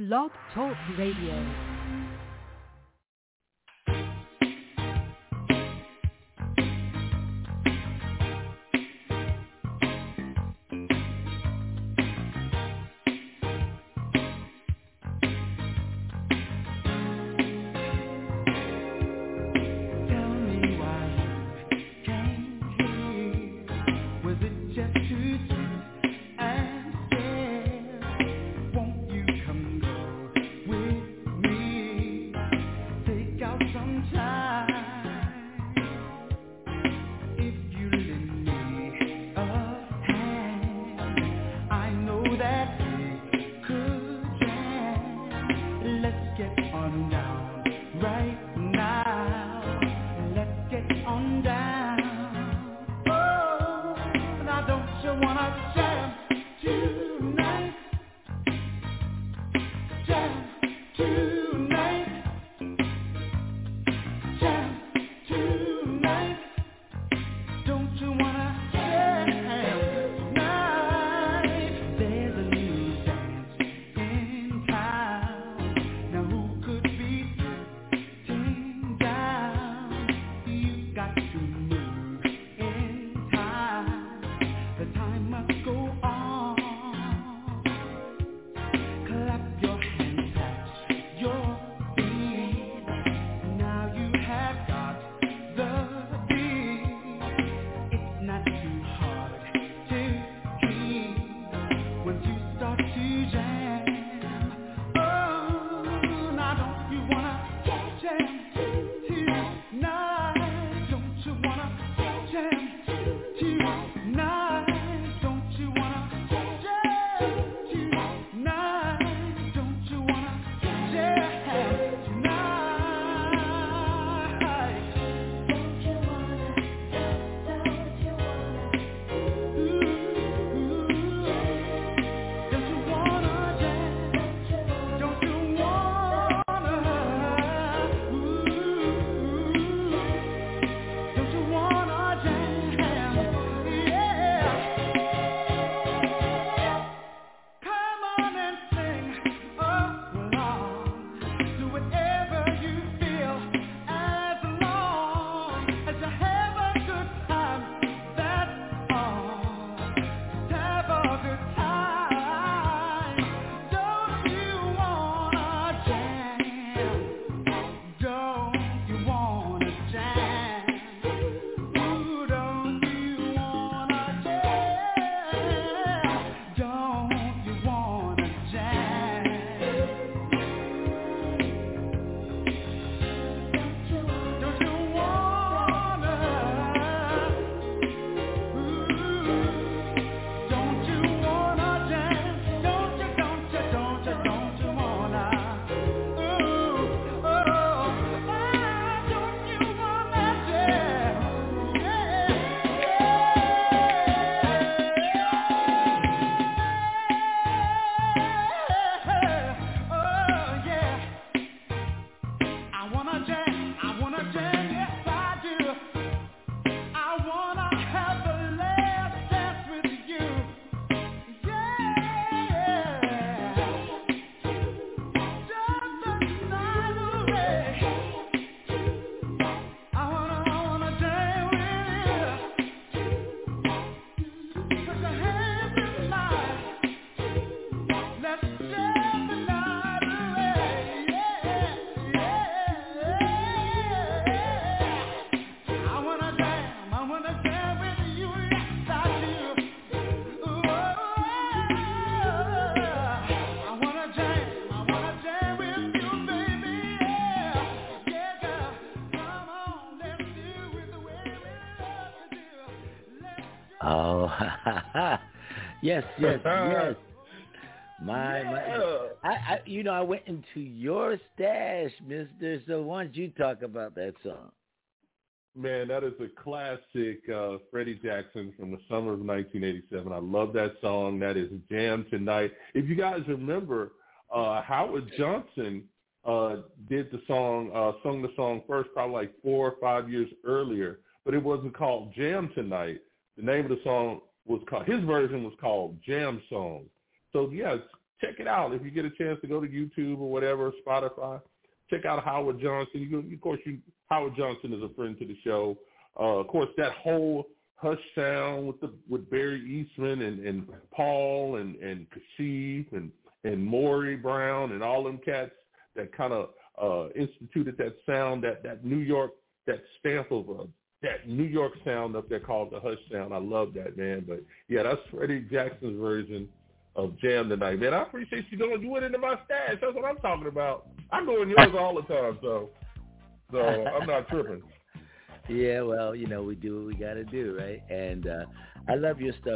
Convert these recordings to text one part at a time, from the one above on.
Blog Talk Radio. Yes. I went into your stash, mister. So why don't you talk about that song? Man, that is a classic Freddie Jackson from the summer of 1987. I love that song. That is Jam Tonight. If you guys remember, Howard Johnson did the song, sung the song first probably like 4 or 5 years earlier, but it wasn't called Jam Tonight. The name of the song was called, his version was called Jam Song. So, yeah, check it out. If you get a chance to go to YouTube or whatever, Spotify, check out Howard Johnson. Howard Johnson is a friend to the show. Of course, that whole Hush sound with Barry Eastman and Paul and Kashif and Maury Brown and all them cats that kind of instituted that sound, that New York, that stamp of that New York sound up there called the Hush sound. I love that, man. But yeah, that's Freddie Jackson's version of Jam Tonight, man. I appreciate you going. You went into my stash. That's what I'm talking about. I go in yours all the time, so I'm not tripping. Yeah, well, we do what we got to do, right? And I love your stuff.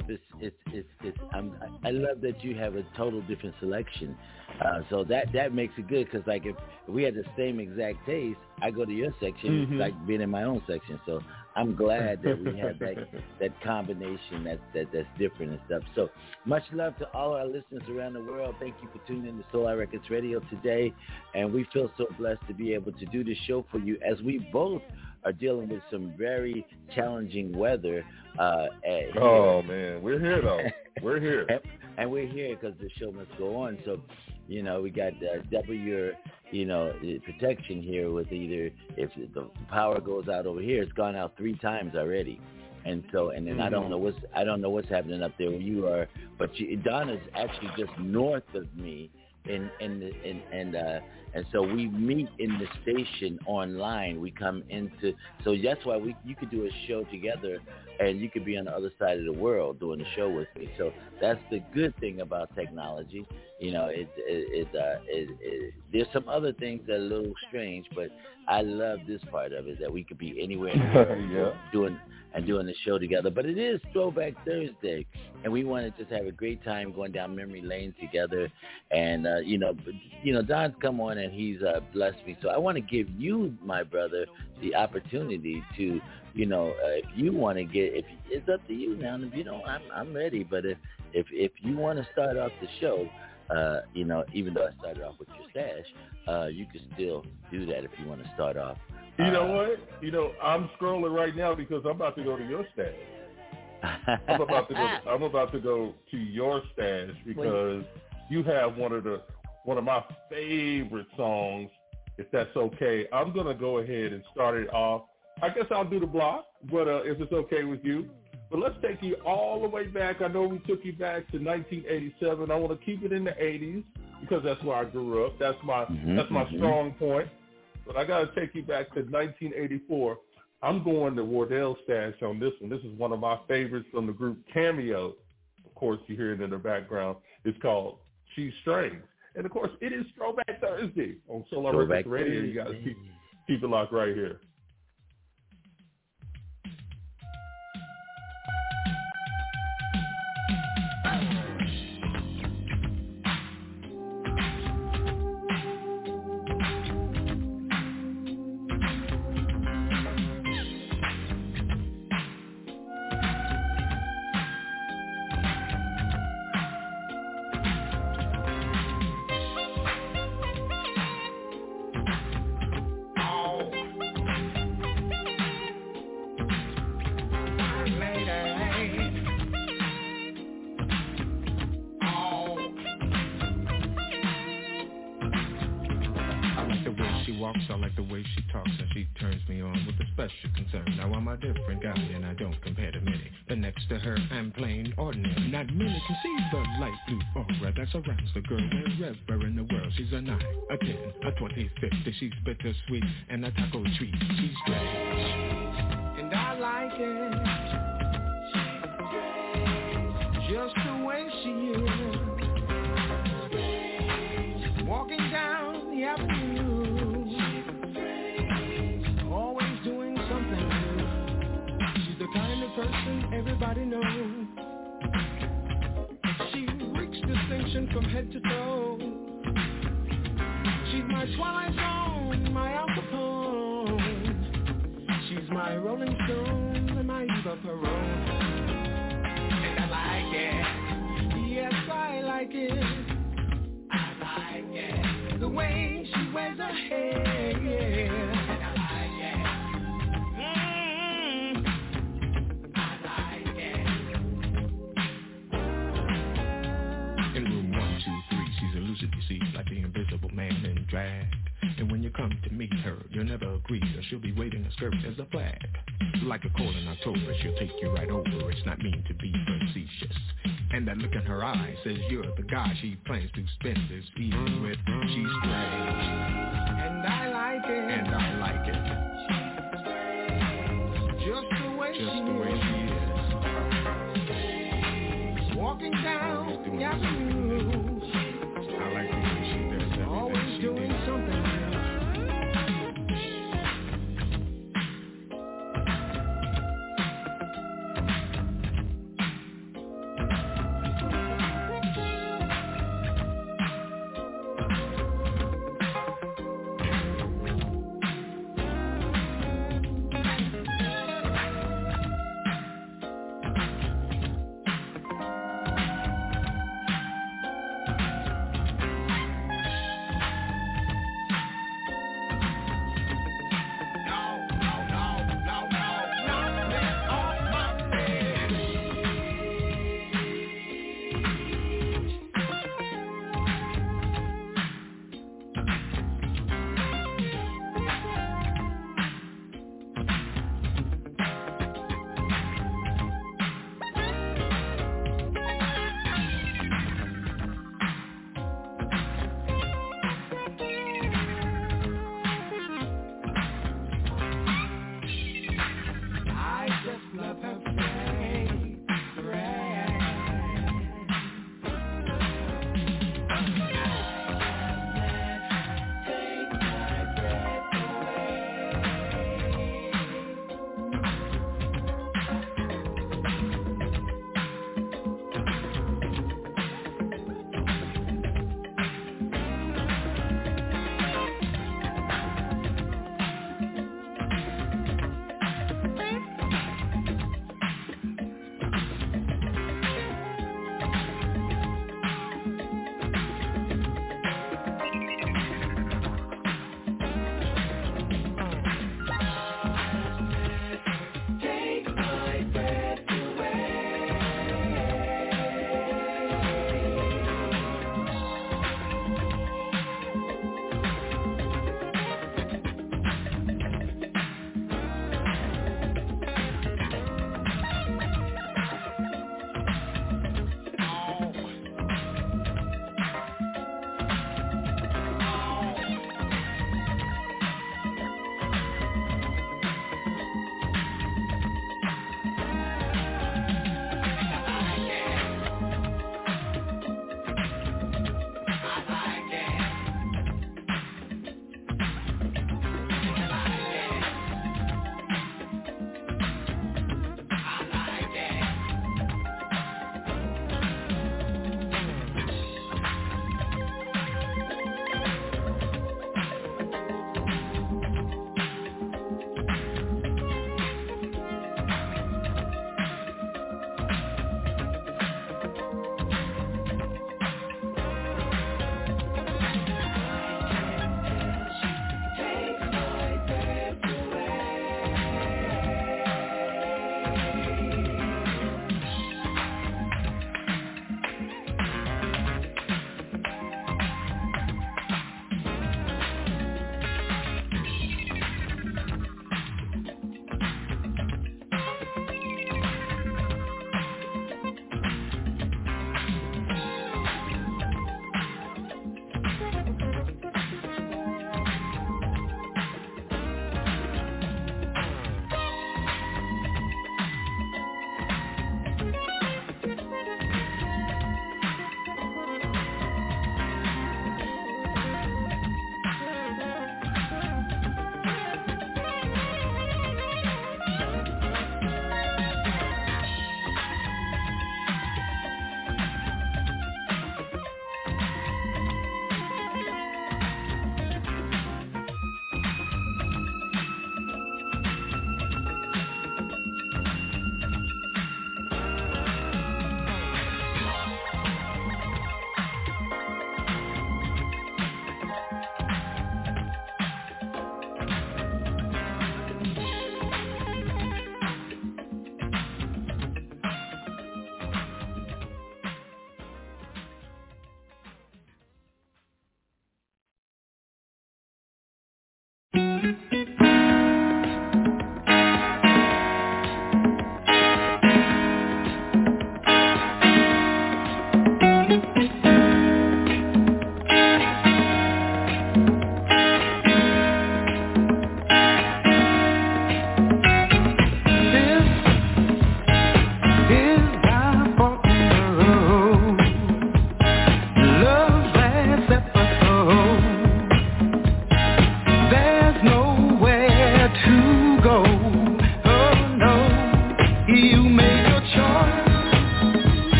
I love that you have a total different selection. So that makes it good because, like, if we had the same exact taste, I go to your section, it's like being in my own section. So I'm glad that we have that combination that's different and stuff. So much love to all our listeners around the world. Thank you for tuning in to Soul Records Radio today. And we feel so blessed to be able to do this show for you as we both are dealing with some very challenging weather. Oh, man. We're here, though. We're here. And we're here because the show must go on. So, we got double your, protection here with either if the power goes out over here, it's gone out 3 times already. And so, and then I don't know what's happening up there where you are, but Donna's actually just north of me. And so we meet in the station online. We come into, so that's why you could do a show together, and you could be on the other side of the world doing a show with me. So that's the good thing about technology. There's some other things that are a little strange, but I love this part of it, that we could be anywhere in the world doing the show together. But it is Throwback Thursday, and we want to just have a great time going down memory lane together. And Don's come on and he's blessed me. So I want to give you, my brother, the opportunity to, if you want to it's up to you now. If you don't, I'm ready. But if you want to start off the show, even though I started off with your stash, you can still do that if you want to start off. You know what? I'm scrolling right now because I'm about to go to your stash. I'm about to go to your stash because you have one of my favorite songs. If that's okay, I'm gonna go ahead and start it off. I guess I'll do the block, but if it's okay with you. But let's take you all the way back. I know we took you back to 1987. I want to keep it in the 80s because that's where I grew up. That's my strong point. But I got to take you back to 1984. I'm going to Wardell Stash on this one. This is one of my favorites from the group Cameo. Of course, you hear it in the background. It's called She's Strange. And, of course, it is Throwback Thursday on Solar Records Radio. You guys keep it locked right here. I like the way she talks and she turns me on with a special concern. Now I'm a different guy and I don't compare to many. But next to her I'm plain ordinary. Not many can see the light blue aura that surrounds the girl wherever in the world. She's a 9, a 10, a 20, 50. She's bittersweet and a taco treat. She's strange and I like it just the way she is. Walking down the avenue, person everybody knows. She reeks distinction from head to toe. She's my Twilight Zone, my Al Capone. She's my Rolling Stone and my Eva Peron. And I like it. Yes, I like it. I like it. The way she wears her hair, yeah. flag. And when you come to meet her, you'll never agree that she'll be waving a skirt as a flag. Like a cold in October, she'll take you right over. It's not mean to be facetious. And that look in her eye says you're the guy she plans to spend this evening with. She's strange. And I like it. And I like it. Just the way she is. Walking down the avenue. I like the way she does that. Always doing something.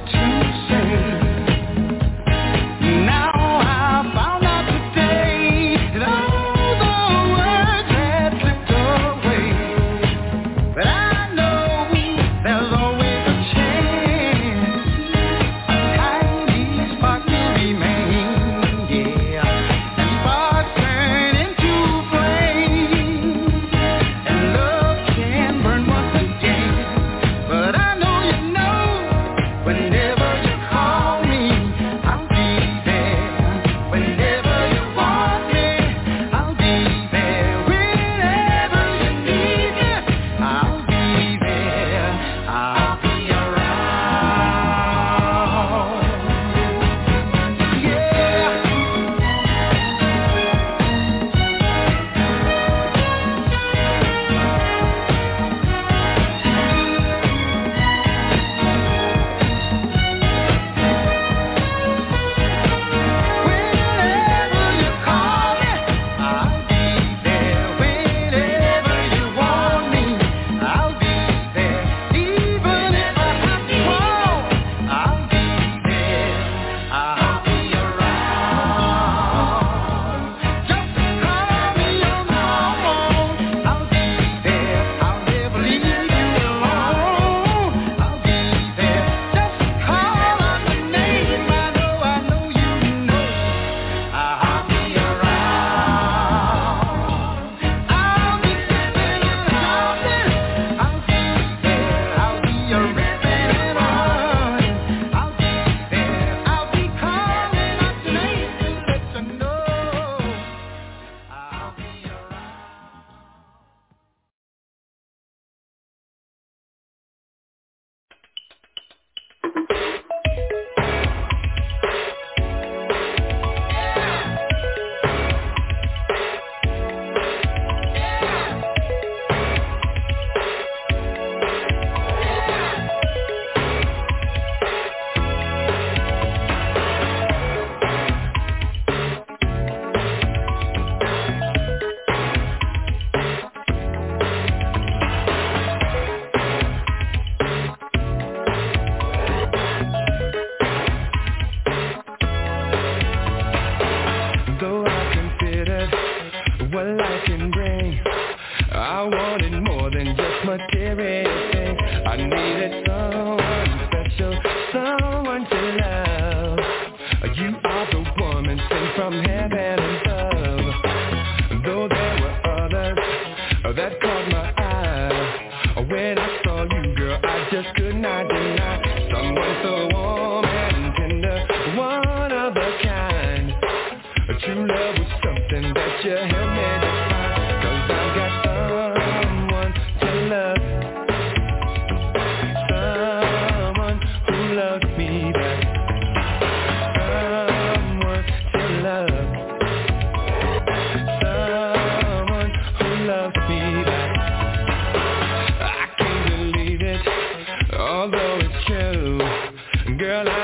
Girl,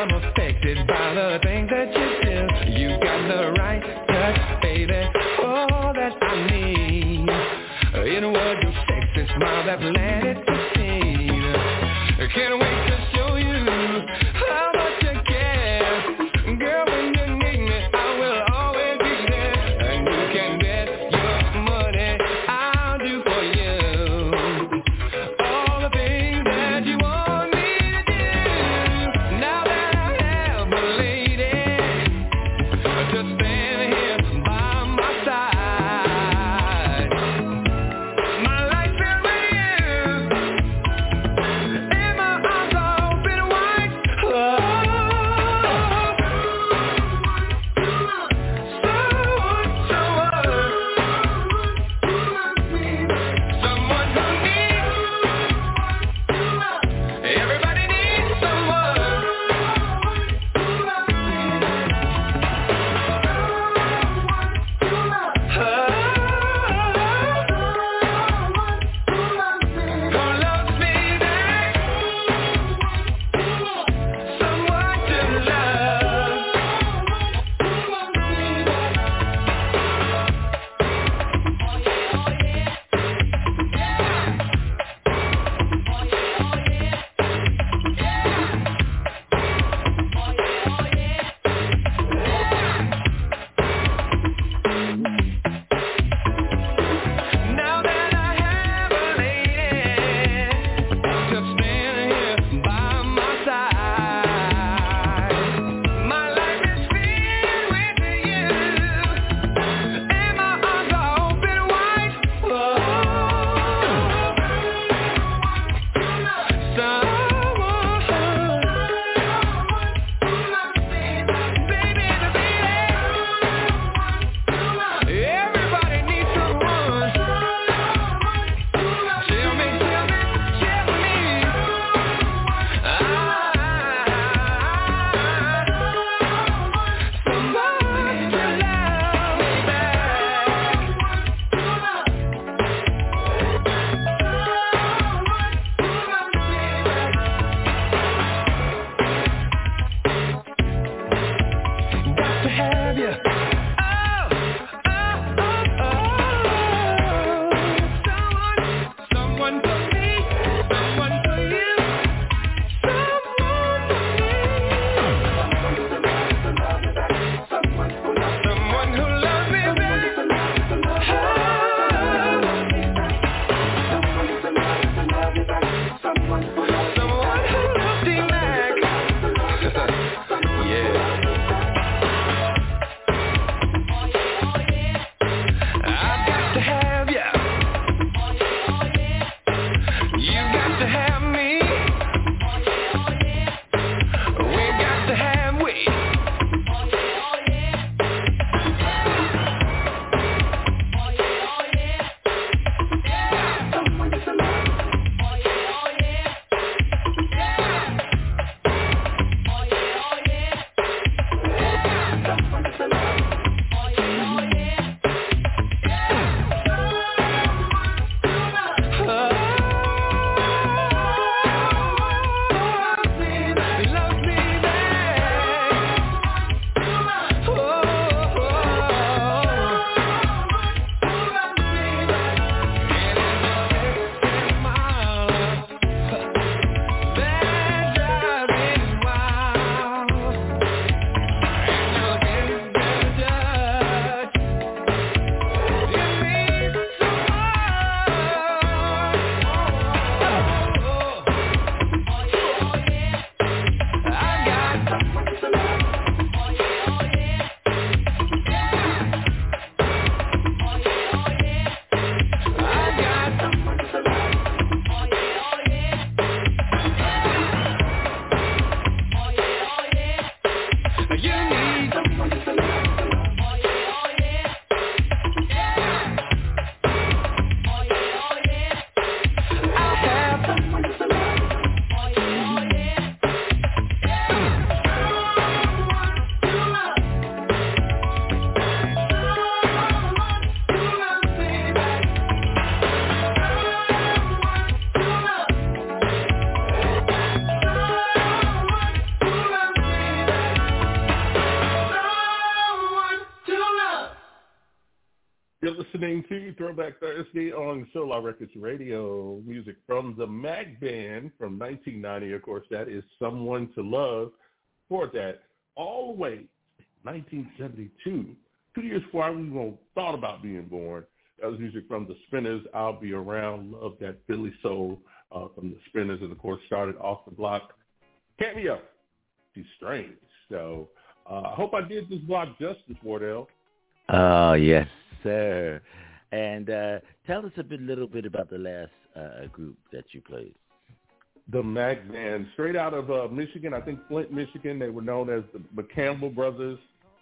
listening to Throwback Thursday on Solar Records Radio. Music from the Mac Band from 1990. Of course, that is Someone to Love. For that, all the way 1972, 2 years before I even thought about being born. That was music from the Spinners, I'll Be Around. Love that Philly soul from the Spinners, and of course started Off the Block. Cameo, She's Strange. So I hope I did this block justice, Wardell. Oh, yes, sir. And tell us a little bit about the last group that you played. The Mac Band, straight out of Michigan, I think Flint, Michigan. They were known as the McCampbell Brothers.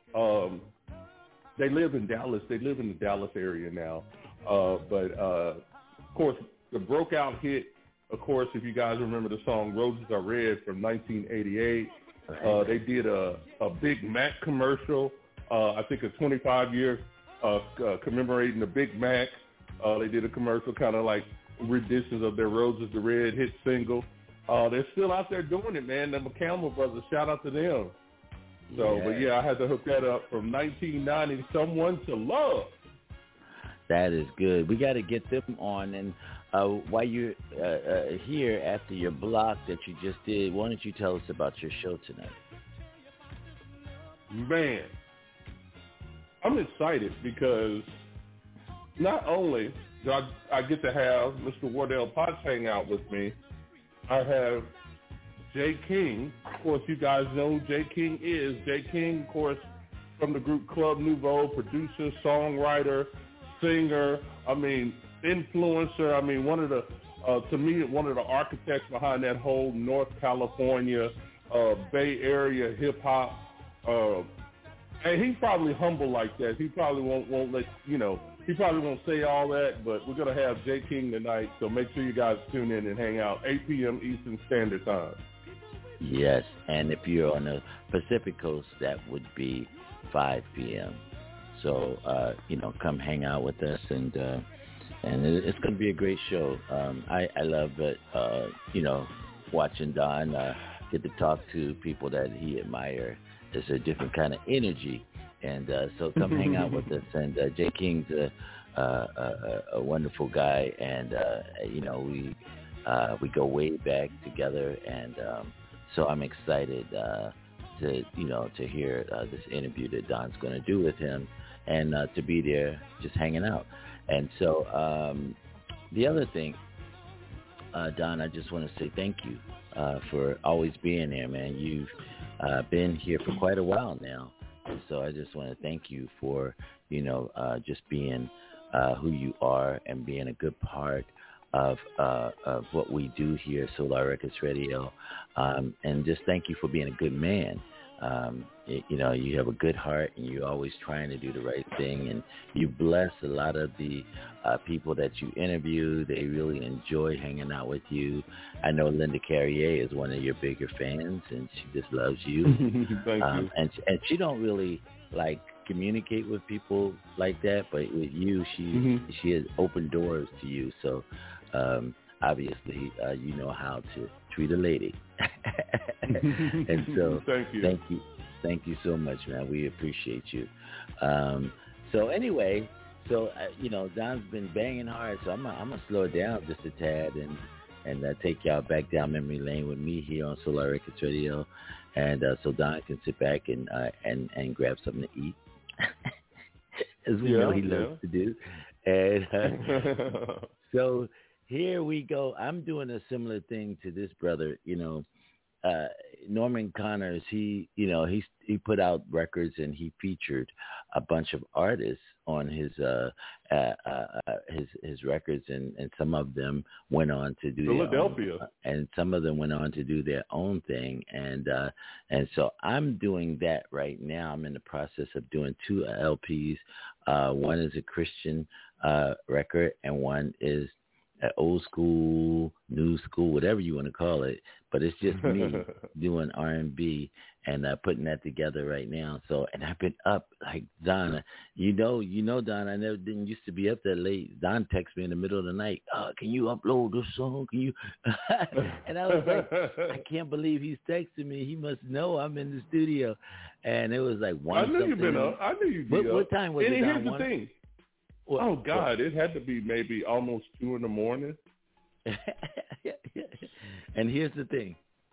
They live in Dallas. They live in the Dallas area now. But of course, the broke out hit, of course, if you guys remember the song Roses Are Red from 1988. They did a Big Mac commercial, I think a 25-year commemorating the Big Mac. They did a commercial kind of like renditions of their Roses Are Red hit single. They're still out there doing it, man. The McCampbell Brothers, shout out to them. So, But yeah, I had to hook that up from 1990, Someone to Love. That is good. We got to get them on. And while you're here after your block that you just did, why don't you tell us about your show tonight? Man, I'm excited because not only do I get to have Mr. Wardell Potts hang out with me, I have Jay King. Of course, you guys know who Jay King is. Jay King, of course, from the group Club Nouveau, producer, songwriter, singer, influencer. One of the, to me, one of the architects behind that whole North California, Bay Area hip-hop. And he's probably humble like that. He probably won't let, he probably won't say all that, but we're going to have Jay King tonight, so make sure you guys tune in and hang out, 8 p.m. Eastern Standard Time. Yes, and if you're on the Pacific Coast, that would be 5 p.m. So, come hang out with us, and it's going to be a great show. I love it, watching Don get to talk to people that he admires. It's a different kind of energy, and so come hang out with us. And Jay King's a wonderful guy, and we go way back together, and so I'm excited to hear this interview that Don's going to do with him, and to be there just hanging out. And so the other thing, Don, I just want to say thank you for always being there, man. You've been here for quite a while now, and so I just want to thank you for just being who you are and being a good part of what we do here at Solar Records Radio, and just thank you for being a good man. You have a good heart, and you're always trying to do the right thing, and you bless a lot of the people that you interview. They really enjoy hanging out with you. I know Linda Carrier is one of your bigger fans, and she just loves you. Thank you. And she don't really communicate with people like that, but with you, she has opened doors to you. So obviously, you know how to treat a lady. And so thank you so much, man. We appreciate you. So anyway, Don's been banging hard, so I'm gonna slow it down just a tad and take y'all back down memory lane with me here on Solar Records Radio, and so Don can sit back and grab something to eat, as we know he loves to do. And so here we go. I'm doing a similar thing to this brother. Norman Connors, he put out records, and he featured a bunch of artists on his records, and some of them went on to do Philadelphia, and some of them went on to do their own thing, and so I'm doing that right now. I'm in the process of doing 2 LPs. One is a Christian record, and one is old school, new school, whatever you want to call it, but it's just me doing R&B and putting that together right now. So, and I've been up like Don. You know, Don. I didn't used to be up that late. Don texts me in the middle of the night. Can you upload this song? Can you? And I was like, I can't believe he's texting me. He must know I'm in the studio. And it was like 1 I knew something. you've been up. I knew you'd be up. What time was it? And here's the thing. Oh, God, it had to be maybe almost 2 in the morning. And here's the thing.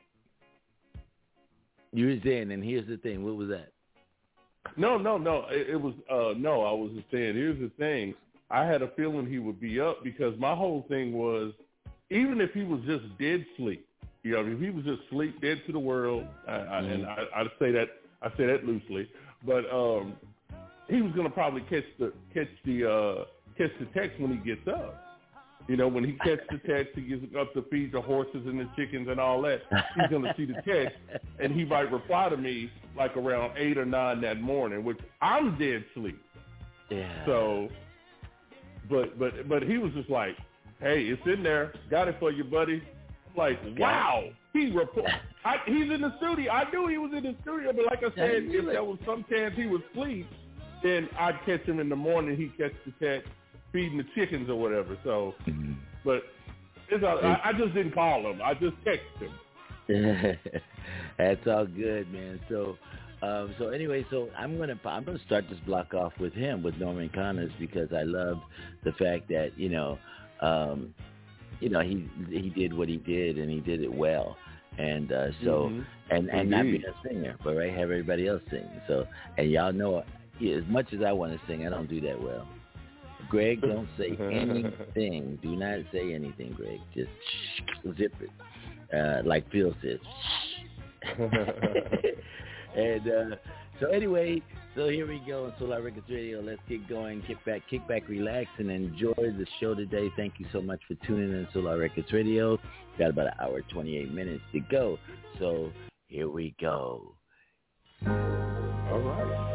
You were saying, and here's the thing. What was that? No. It was, no, I was just saying, here's the thing. I had a feeling he would be up because my whole thing was, even if he was just dead sleep, you know, if he was just sleep, dead to the world, and I say that loosely, but he was going to probably catch the text when he gets up. You know, when he catches the text, he gets up to feed the horses and the chickens and all that. He's going to see the text, and he might reply to me like around 8 or 9 that morning, which I'm dead sleep. Yeah. So, but he was just like, "Hey, it's in there. Got it for you, buddy." I'm like, wow. He's in the studio. I knew he was in the studio, but like I said, if there was some chance he would sleep, then I'd catch him in the morning. He'd catch the text, feeding the chickens or whatever. So, but I just didn't call him. I just texted him. That's all good, man. So anyway, I'm gonna start this block off with him, with Norman Connors, because I love the fact that he did what he did, and he did it well. And and not being a singer, but have everybody else sing. So, and y'all know, as much as I want to sing, I don't do that well. Greg, don't say anything. Do not say anything, Greg. Just zip it, like Phil says. And so anyway, so here we go on Solar Records Radio. Let's get going, kick back, relax, and enjoy the show today. Thank you so much for tuning in to Solar Records Radio. Got about an hour, 28 minutes to go. So here we go. All right.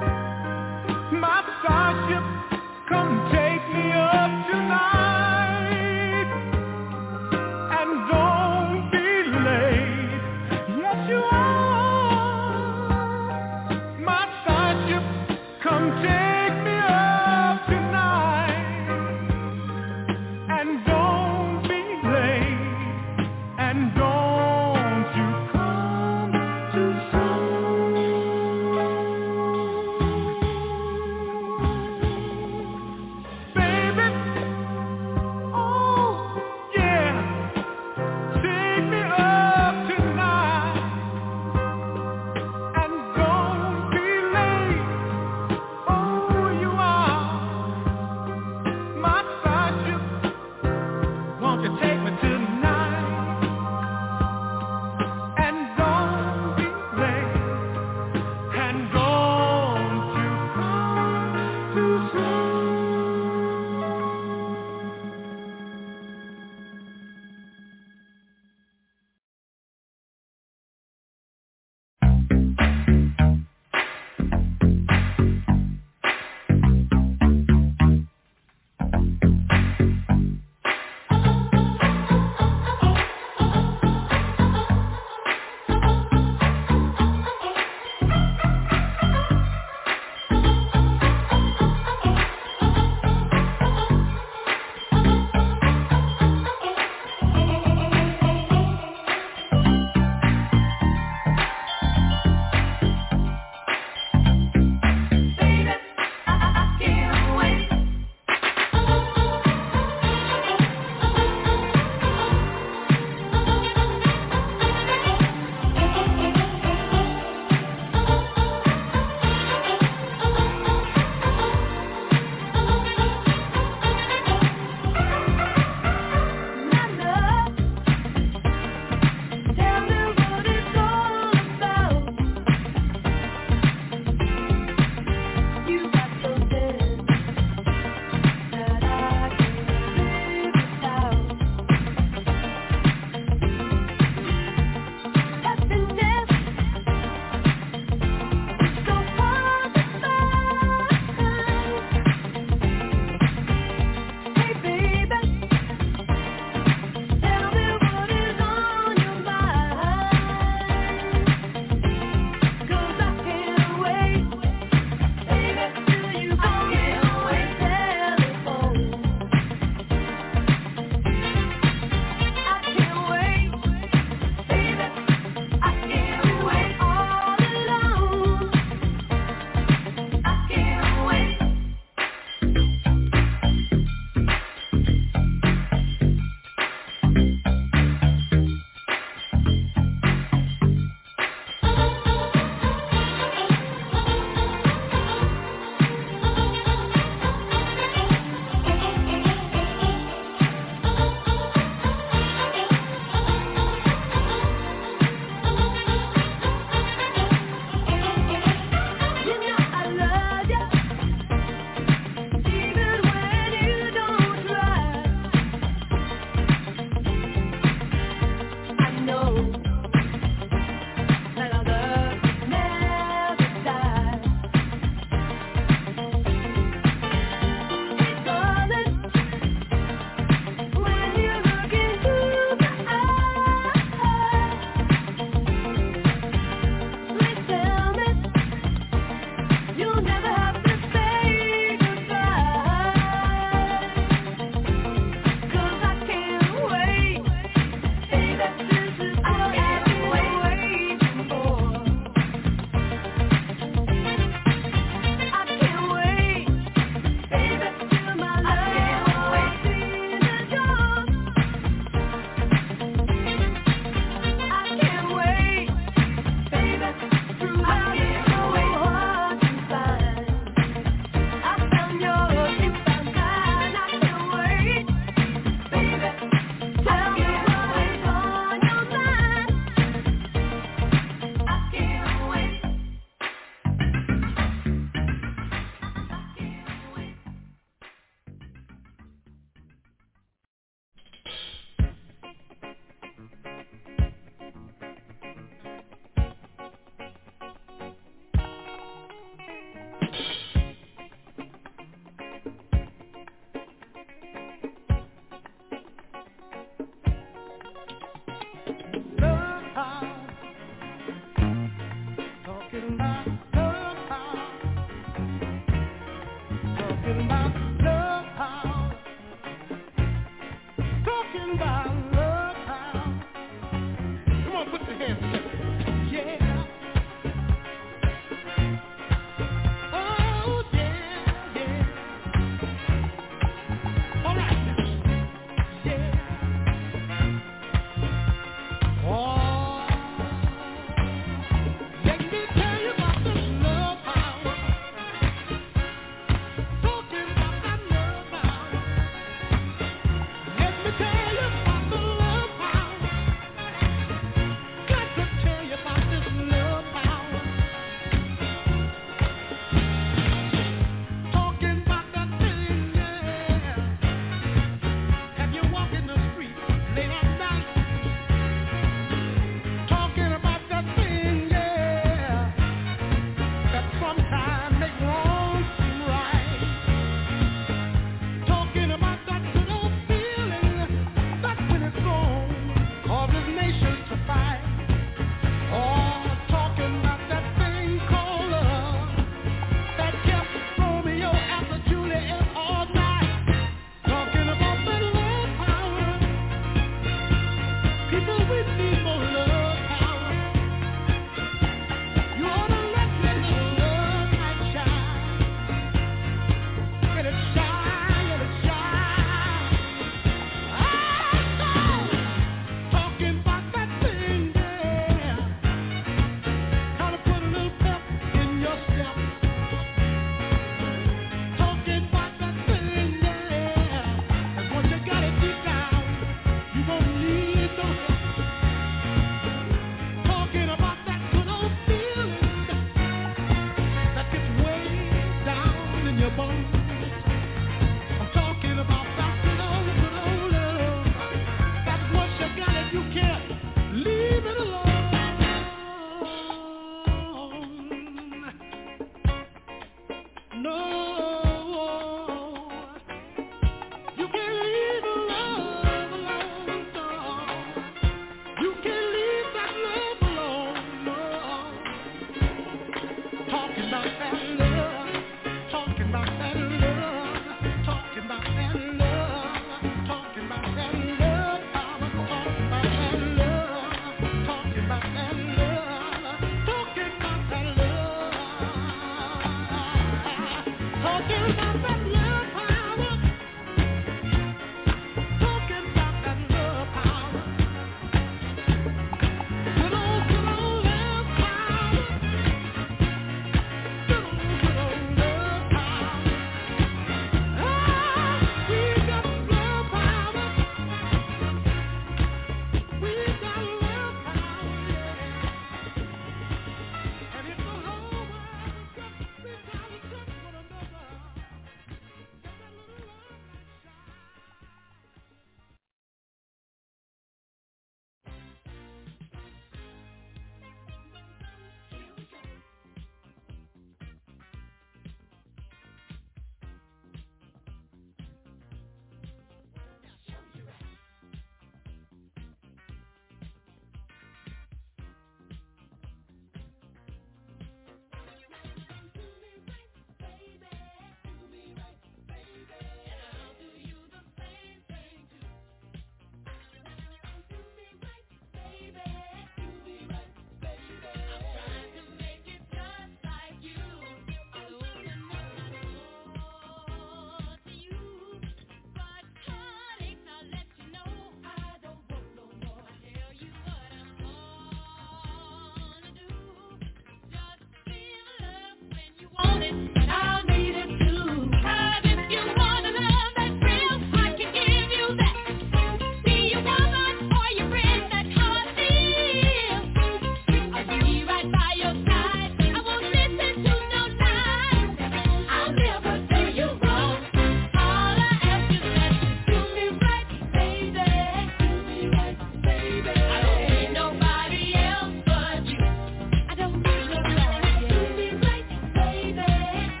Baby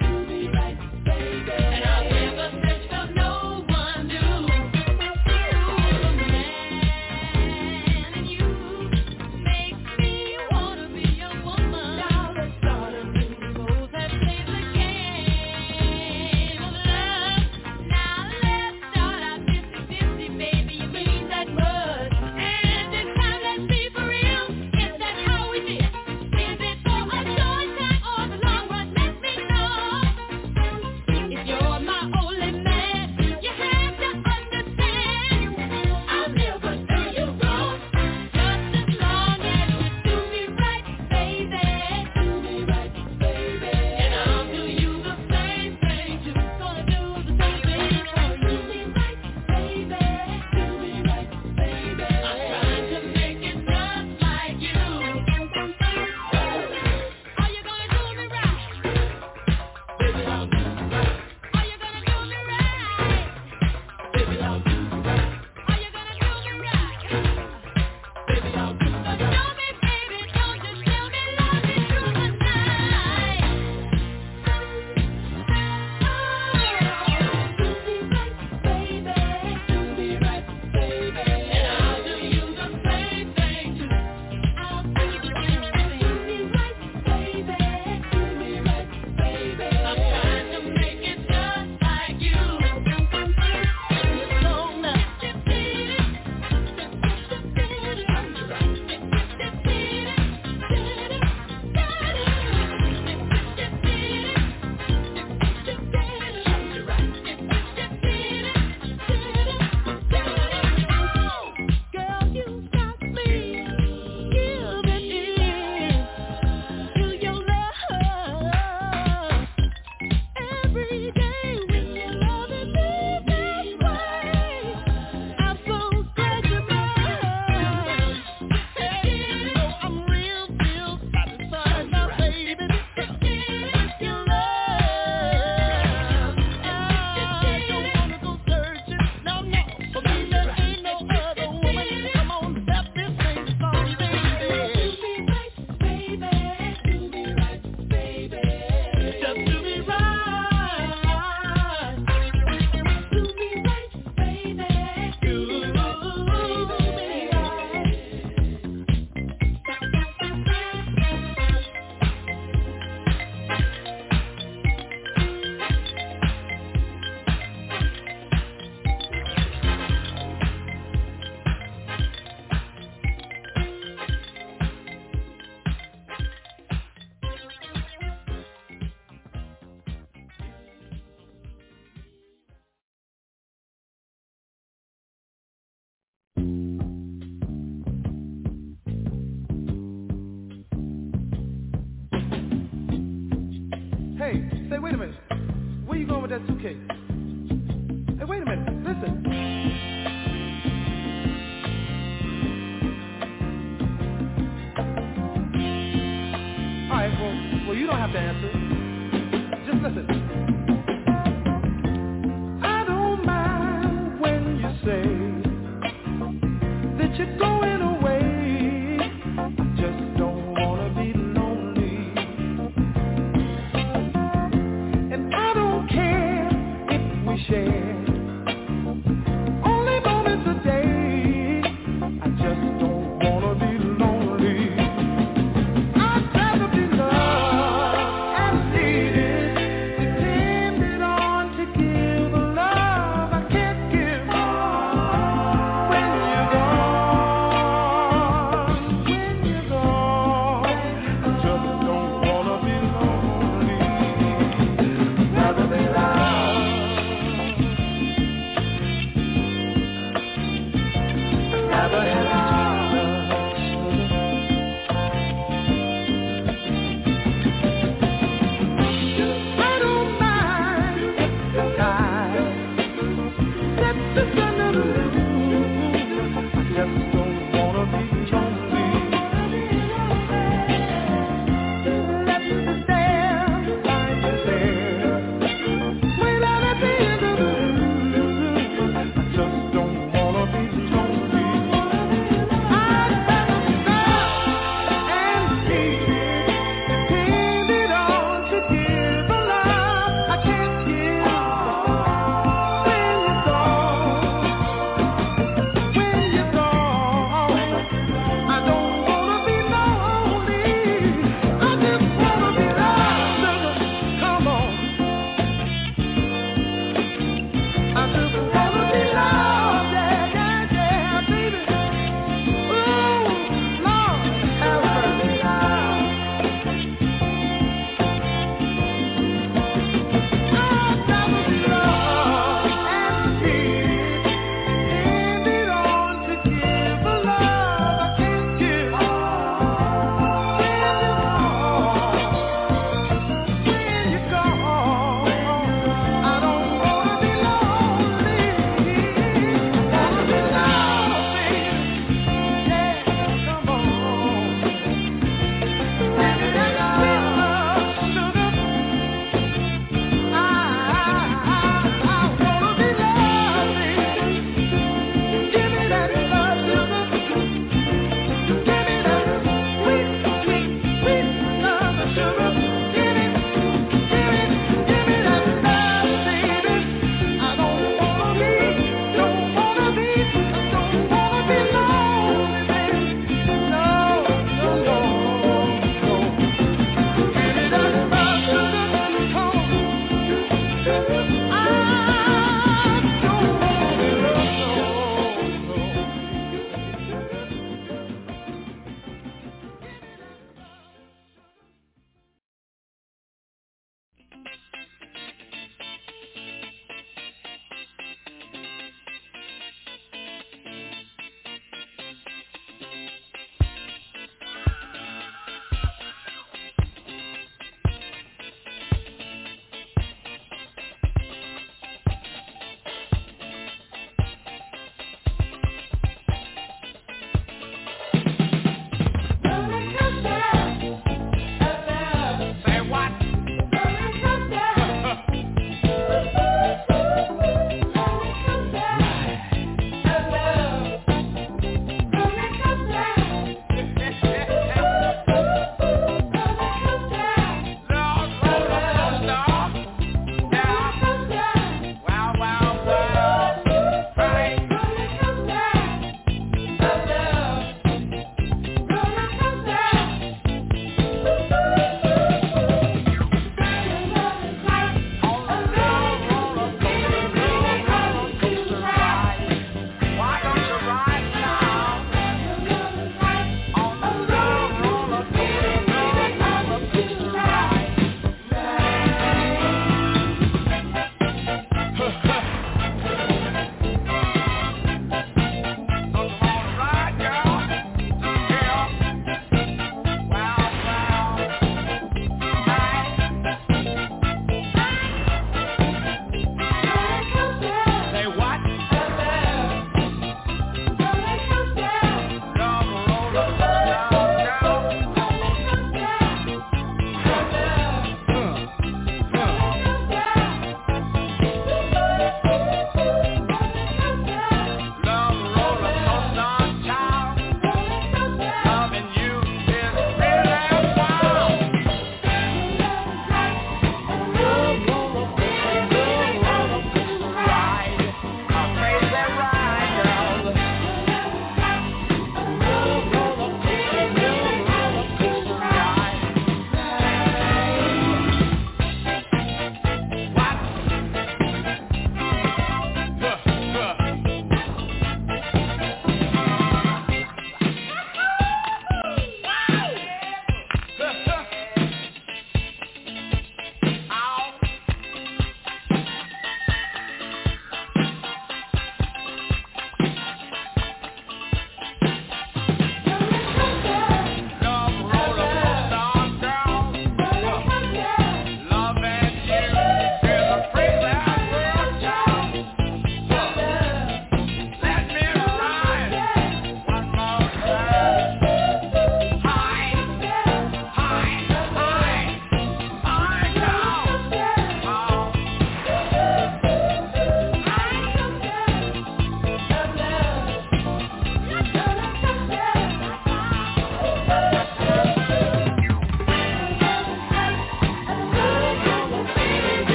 Hey, say, wait a minute. Where you going with that suitcase? Hey, wait a minute. Listen. All right, well, you don't have to answer. Just listen. I don't mind when you say that you're going away. I just don't want to be lonely. And I don't care if we share only moments a day. I just don't want to be lonely. I'd rather be loved and needed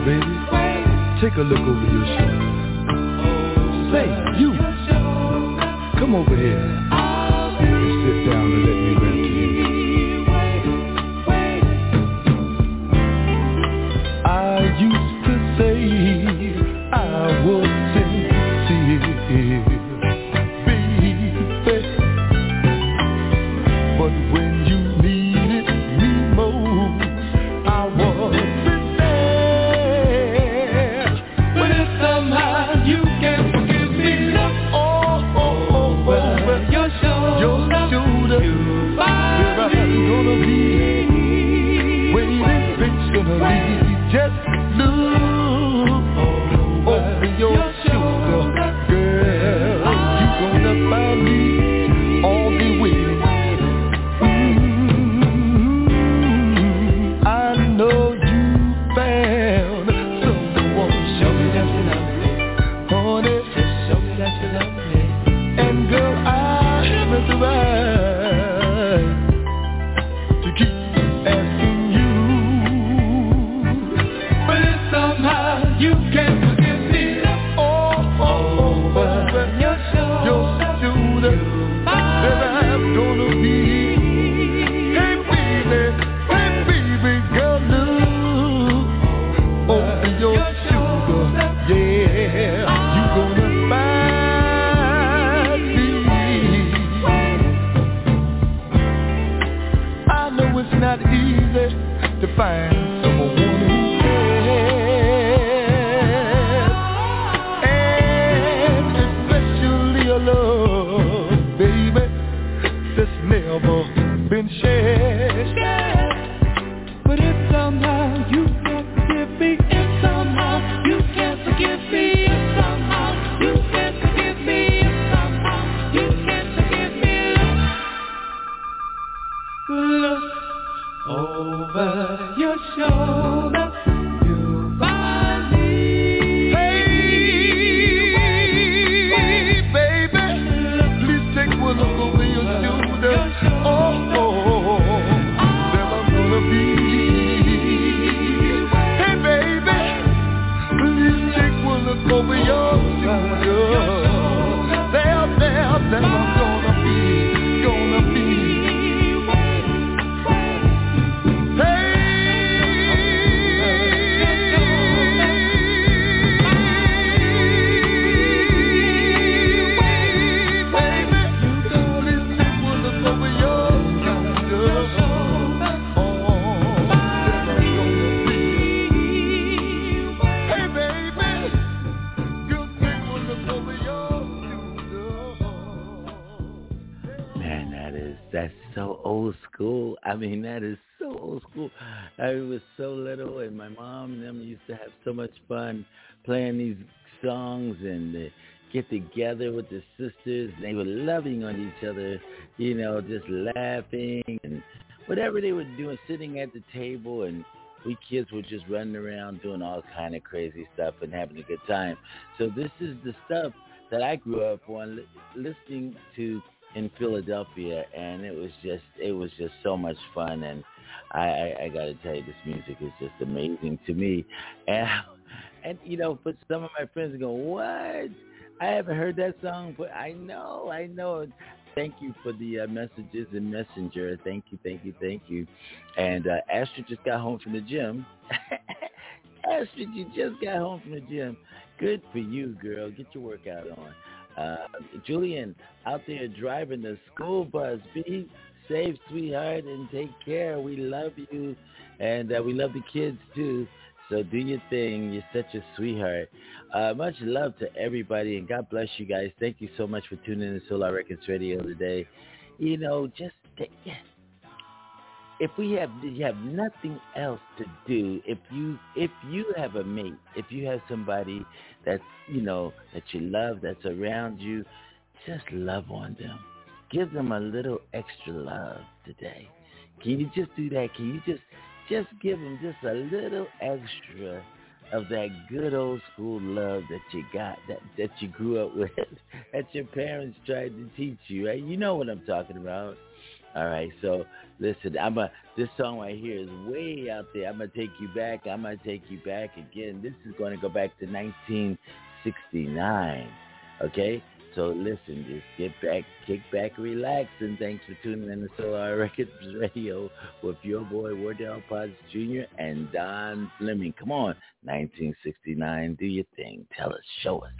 baby, take a look over your shoulder. Say, you, come over here and sit down and let me rap to you. I used to say I was sincere, baby, but when you needed me most, I wasn't there. But if somehow you can forgive me, over your shoulder, where I'm gonna be waiting patiently. Just look over your shoulder, girl. You gonna find me all the way. I know you found someone. Show me that you love me, honey. Just show me that you love me. And girl, I haven't the right to keep asking you. But if somehow you can forgive me, over your shoulder, then I'm gonna be. Hey baby, girl, look over your shoulder, yeah, you gonna find me. I know it's not easy to find someone who cares, and especially a love, baby, that's never been shared. But if somehow you can't forgive me, if somehow you can't forgive me, if somehow you can't forgive me, if somehow you can't forgive me, look over your shoulder, you'll find me. Hey, baby, please take one look over your shoulder. There I'm gonna be. Hey, baby, please take one look over your shoulder. There I'm gonna be. That's so old school. I mean, that is so old school. I was so little, and my mom and them used to have so much fun playing these songs and get together with the sisters. They were loving on each other, you know, just laughing and whatever they were doing, sitting at the table, and we kids were just running around doing all kind of crazy stuff and having a good time. So this is the stuff that I grew up on listening to in Philadelphia, and it was just so much fun. And I got to tell you, this music is just amazing to me. And you know, for some of my friends go, what? I haven't heard that song, but I know. Thank you for the messages and Messenger. Thank you. And Astrid just got home from the gym. Astrid, you just got home from the gym. Good for you, girl. Get your workout on. Julian, out there driving the school bus. Be safe, sweetheart, and take care. We love you, and we love the kids, too. So do your thing. You're such a sweetheart. Much love to everybody, and God bless you guys. Thank you so much for tuning in to Solar Records Radio today. You know, if you have nothing else to do, if you have a mate, if you have somebody that's, you know, that you love, that's around you, just love on them. Give them a little extra love today. Can you just do that? Can you just give them just a little extra of that good old school love that you got, that you grew up with, that your parents tried to teach you, right? You know what I'm talking about. All right, so listen, this song right here is way out there. I'm gonna take you back. Again. This is going to go back to 1969. Okay, so listen, just kick back, relax, and thanks for tuning in to Solar Records Radio with your boy Wardell Potts Jr. and Don Fleming. Come on, 1969, do your thing. Tell us, show us.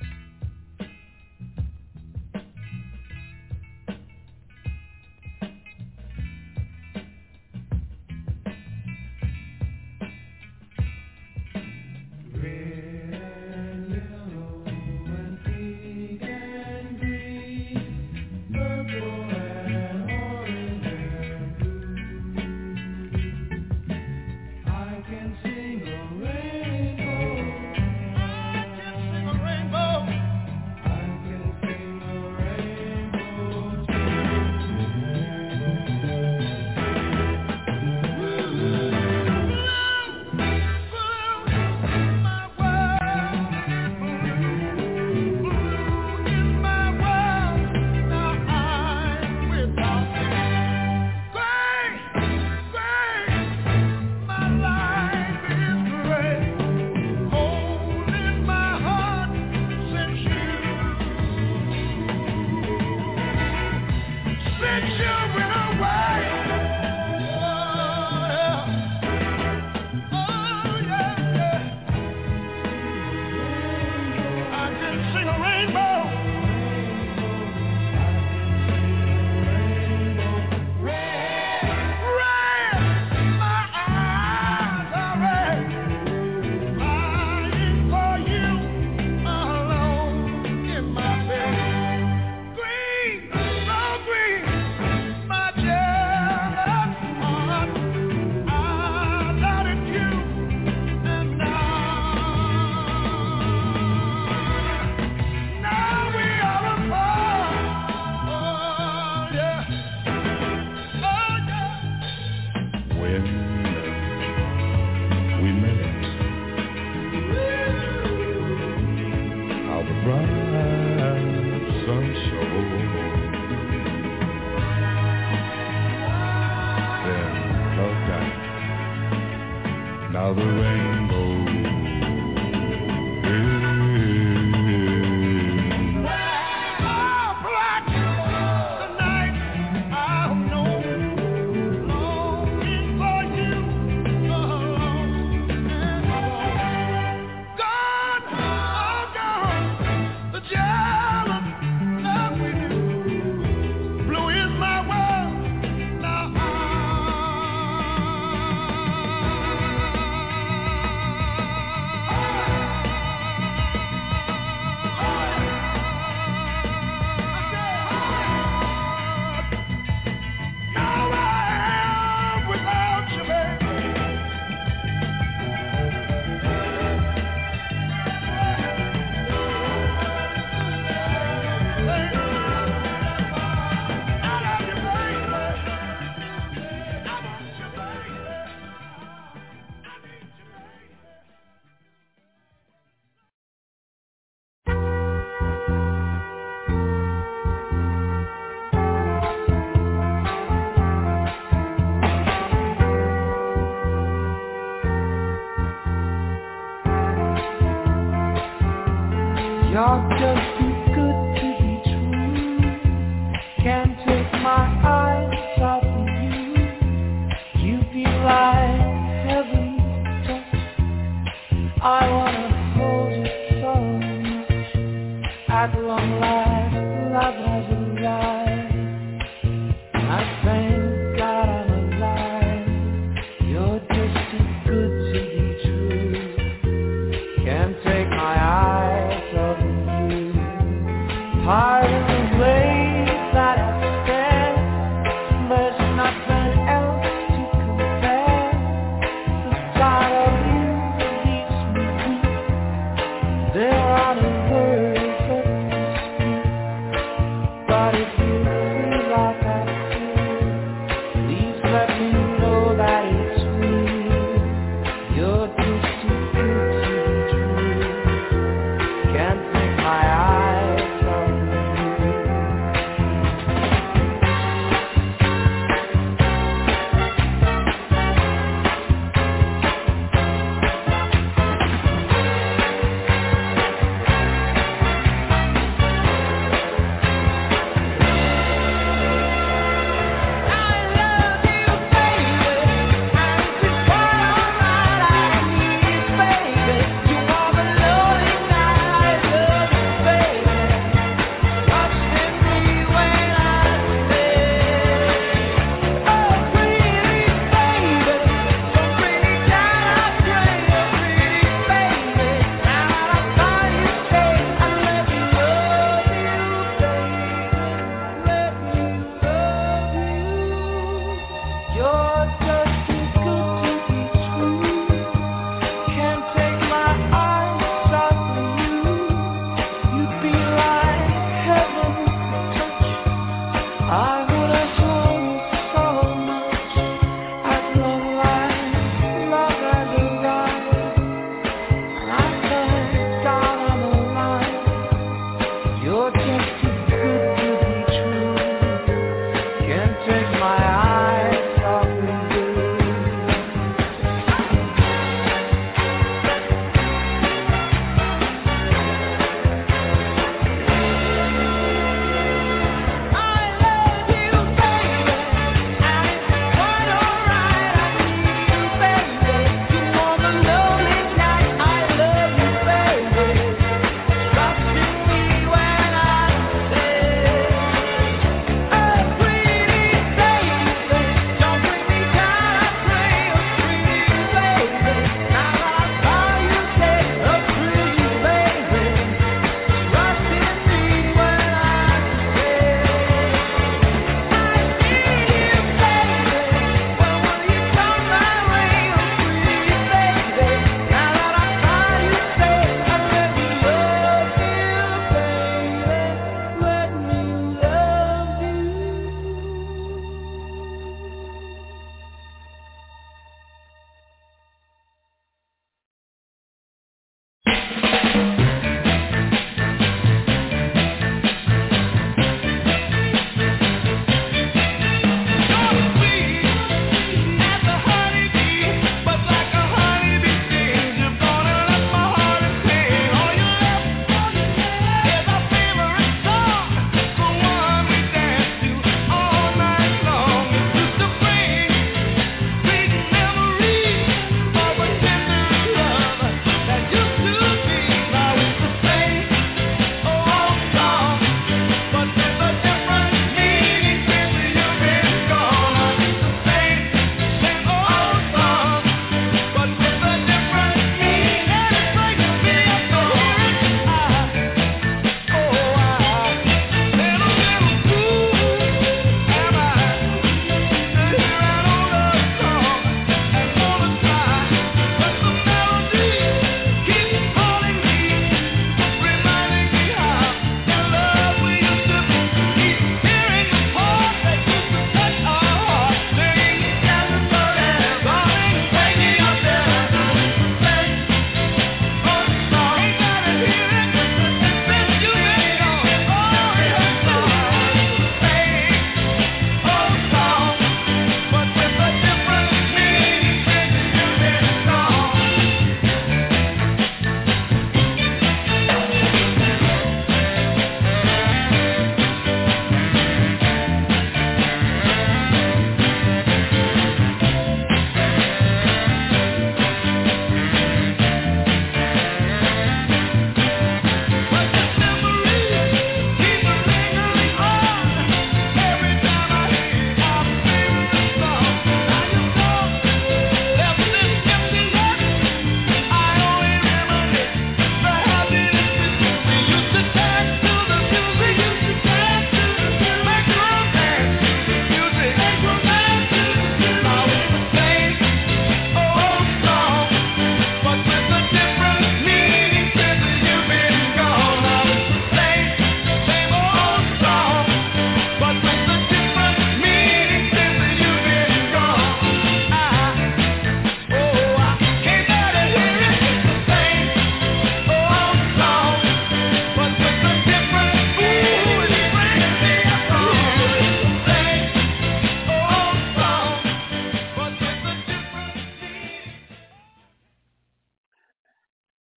You're just too good to be true. Can't take my eyes off of you. You feel like heaven's touch. I wanna hold you so much. At long last, love has arrived. I thank God I'm alive. You're just too good to be true. Can't take my eyes off of you.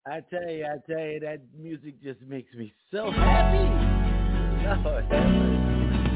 I tell you, that music just makes me so happy. Lord have mercy.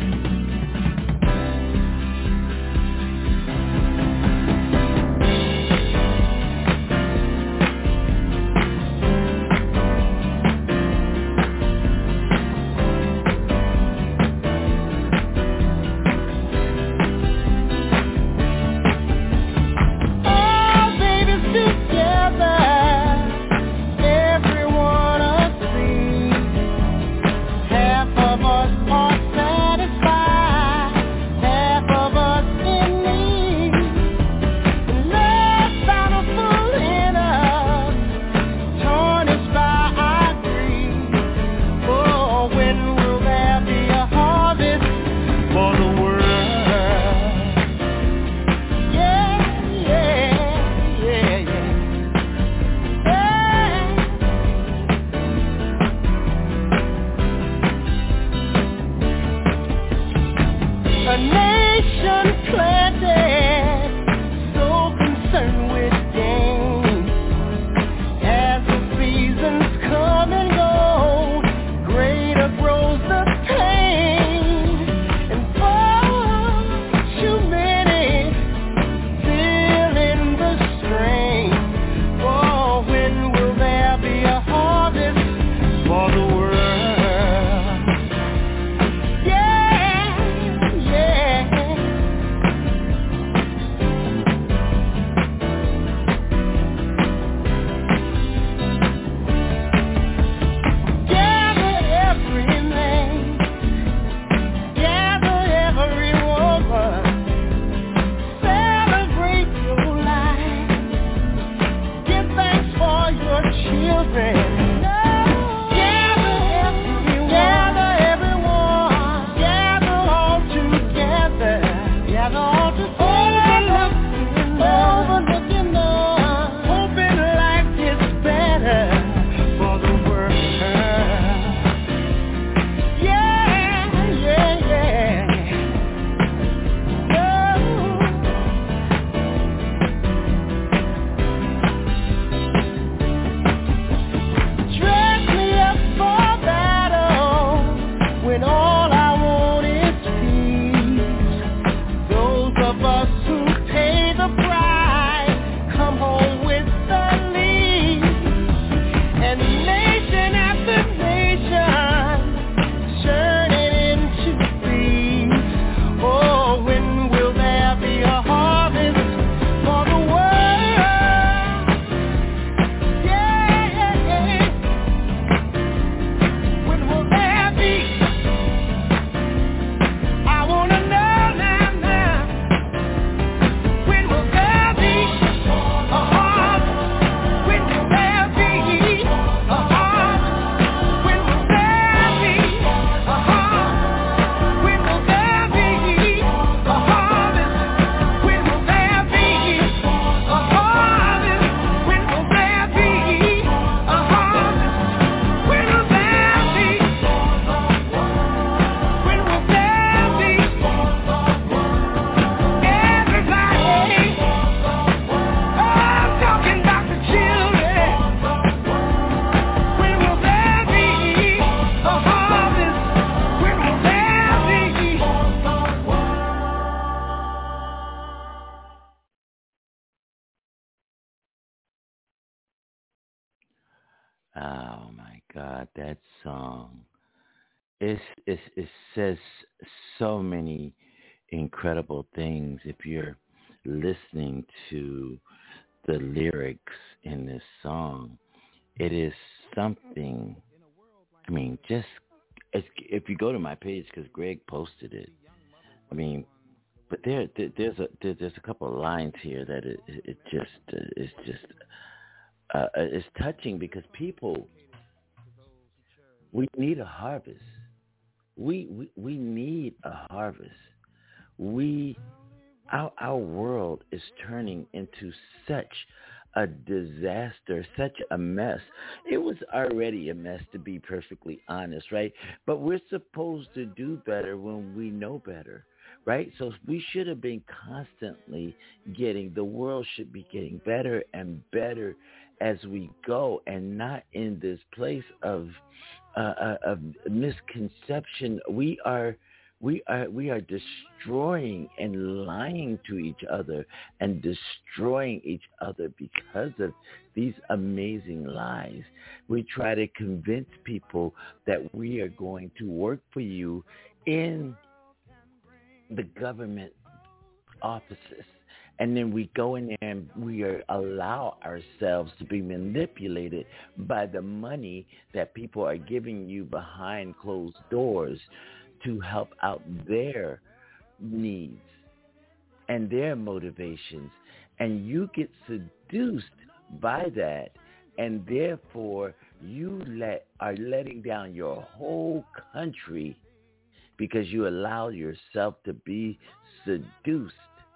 Oh my God, that song. It says so many incredible things if you're listening to the lyrics in this song. It is something, I mean, just if you go to my page, because Greg posted it, I mean, but there's a couple of lines here that it just is just it's touching because people, we need a harvest. We need a harvest. Our world is turning into such a disaster, such a mess. It was already a mess, to be perfectly honest, right? But we're supposed to do better when we know better. right? So we should have been constantly the world should be getting better and better as we go, and not in this place of misconception. We are destroying and lying to each other and destroying each other because of these amazing lies. We try to convince people that we are going to work for you in the government offices. And then we go in there and we allow ourselves to be manipulated by the money that people are giving you behind closed doors to help out their needs and their motivations. And you get seduced by that, and therefore you are letting down your whole country because you allow yourself to be seduced.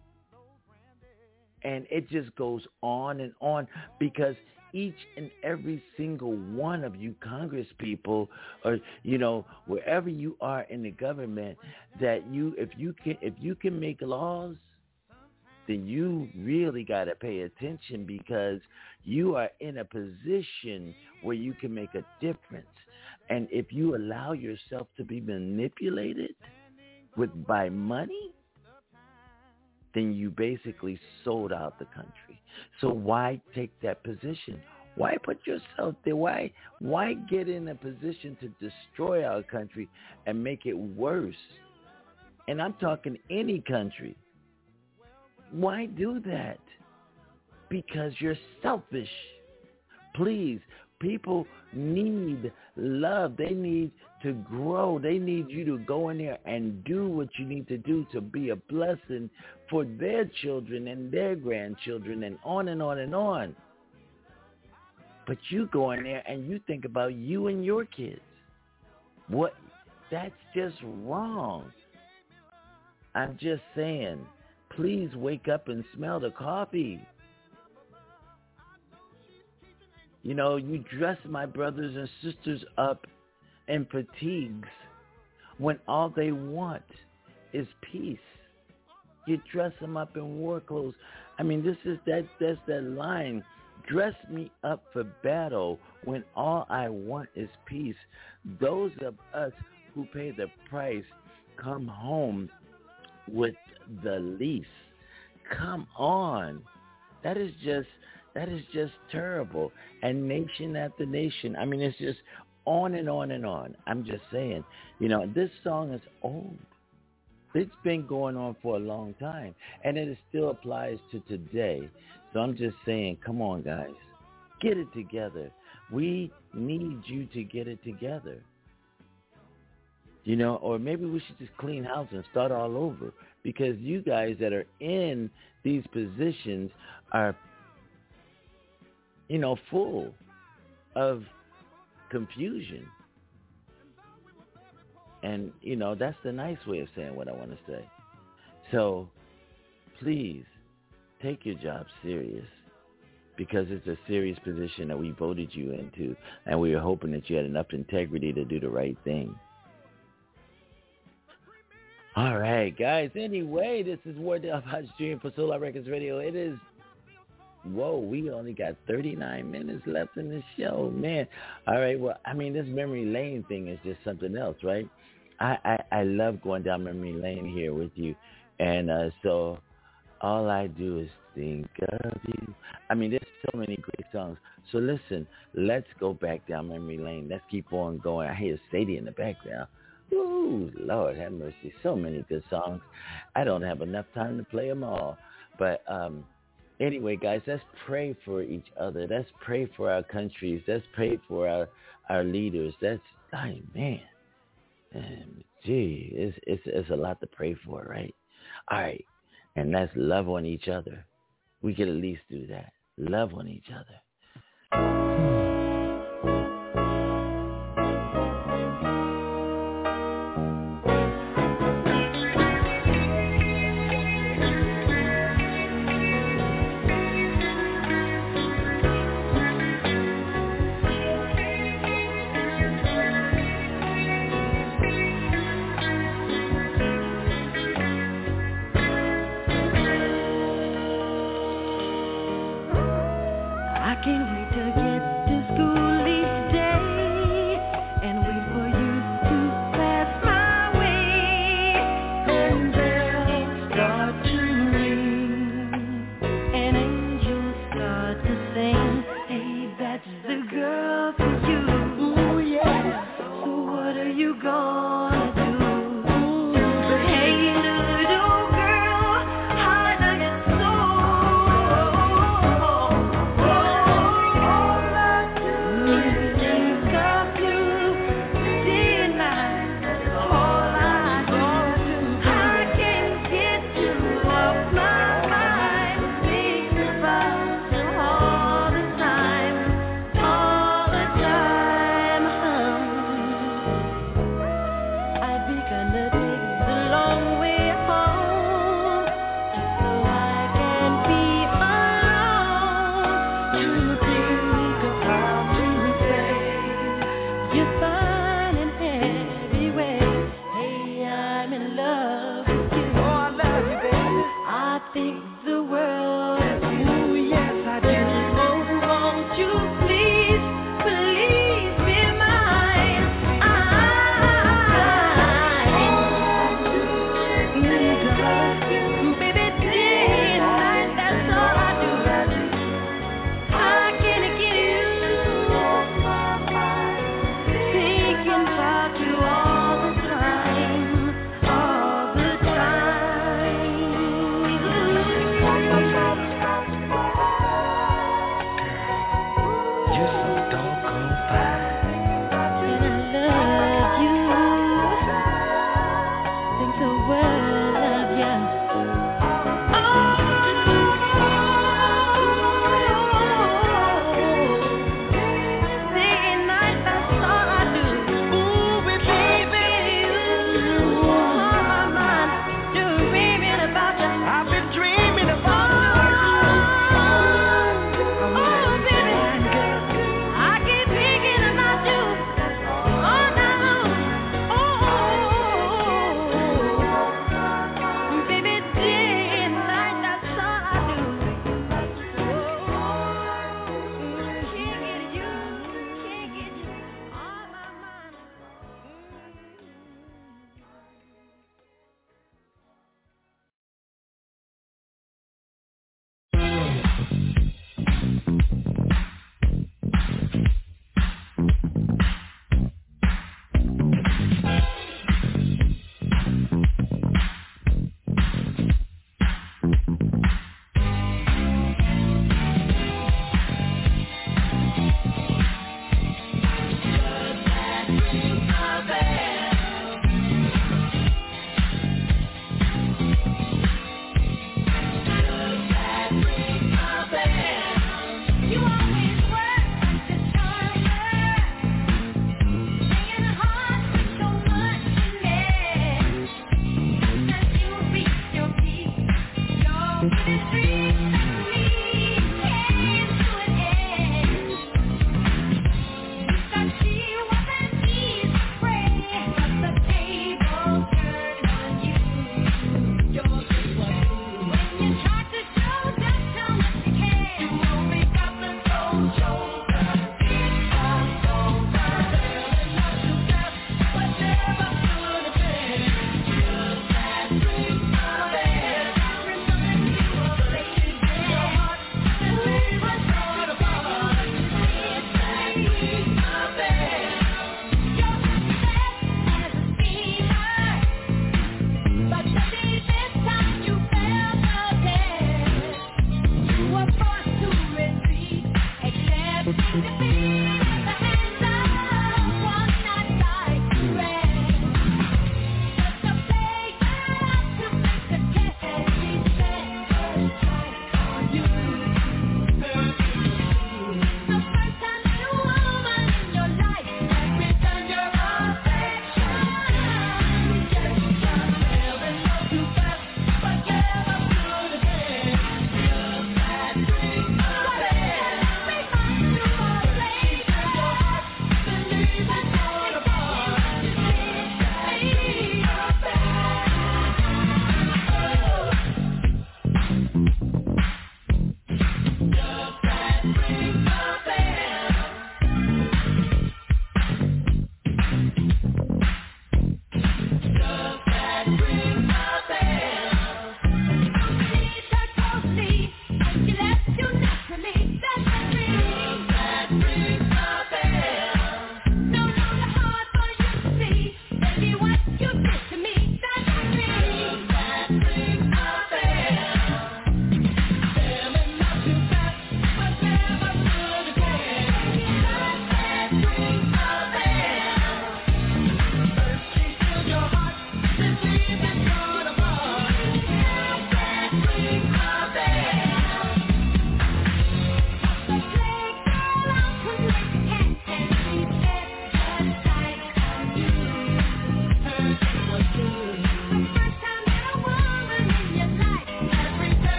And it just goes on and on, because each and every single one of you Congress people, or wherever you are in the government, that if you can make laws, then you really got to pay attention, because you are in a position where you can make a difference. And if you allow yourself to be manipulated by money, then you basically sold out the country. So why take that position? Why put yourself there? Why get in a position to destroy our country and make it worse? And I'm talking any country. Why do that? Because you're selfish. Please, people need love. They need to grow. They need you to go in there and do what you need to do to be a blessing for their children and their grandchildren, and on and on and on. But you go in there and you think about you and your kids. What? That's just wrong. I'm just saying, please wake up and smell the coffee. You dress my brothers and sisters up in fatigues when all they want is peace. You dress them up in war clothes. I mean, that's that line. Dress me up for battle when all I want is peace. Those of us who pay the price come home with the least. Come on. That is just terrible. And nation after nation. I mean, it's just on and on and on. I'm just saying, this song is old. It's been going on for a long time, and it still applies to today. So I'm just saying, come on, guys. Get it together. We need you to get it together. Or maybe we should just clean house and start all over, because you guys that are in these positions are, full of confusion. And, that's the nice way of saying what I want to say. So, please, take your job serious, because it's a serious position that we voted you into, and we were hoping that you had enough integrity to do the right thing. All right, guys. Anyway, this is Wardell Hot Stream for Solar Records Radio. It is, we only got 39 minutes left in the show, man. All right, well, I mean, this memory lane thing is just something else, right? I love going down memory lane here with you. And so all I do is think of you. I mean, there's so many great songs. So listen, let's go back down memory lane. Let's keep on going. I hear Sadie in the background. Ooh, Lord have mercy. So many good songs. I don't have enough time to play them all. But anyway, guys, let's pray for each other. Let's pray for our countries. Let's pray for our leaders. Man. Gee, it's a lot to pray for, right? All right. And let's love on each other. We can at least do that. Love on each other.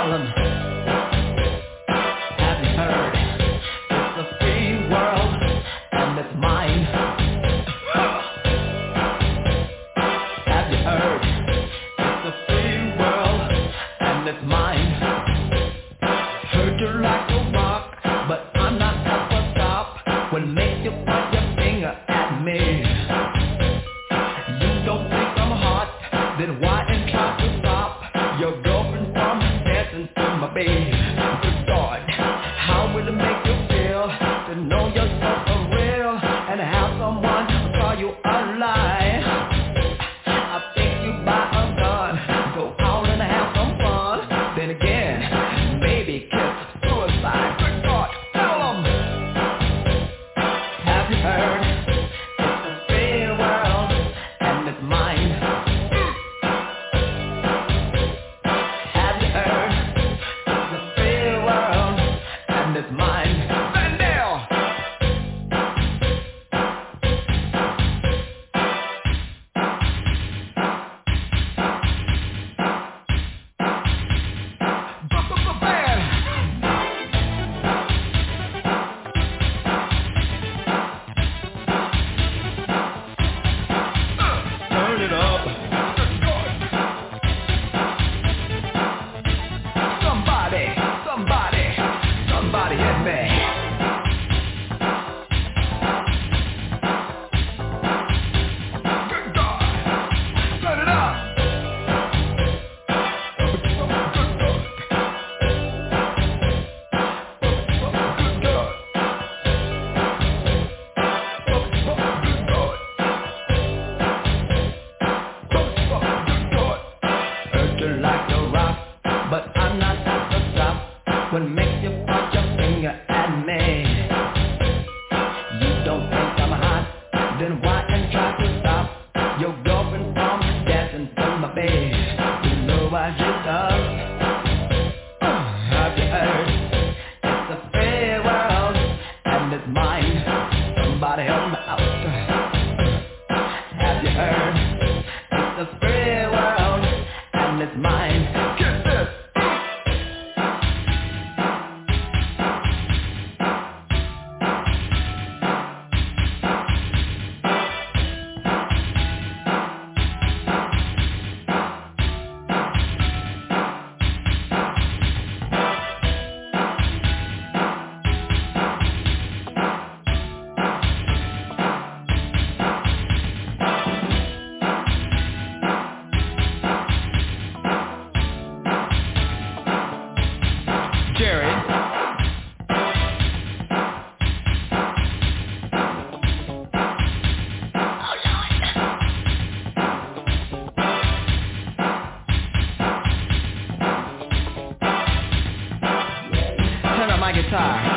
tell 'em, have you heard? It's a free world and it's mine. Have you heard? It's a free world and it's mine. Heard you like a rock, but I'm not up to stop. When make you point your finger at me. You don't think I'm hot, then why and try to stop your girlfriend from dancing to my baby? Good God, how will it make you feel to know you're so for real and have someone call you a lie? I think you buy a gun, go out and have some fun. Then again, baby, kiss suicide. Good God, tell 'em. Have you heard? It's a free world and it's mine. Have you heard? It's a free world and it's mine. Vandale! Band! Turn it up. Somebody hit me. Good God. Turn it up. Good God. Heard you like a rock, but I'm not out to stop. When make you point your finger at me. You don't think I'm hot, then why and try to stop your girlfriend from dancing to my baby? You know what she does? Have you heard? It's a free world and it's mine. Somebody help me out. Have you heard? It's a free world and it's mine. Get this. Jerry. Turn on my guitar.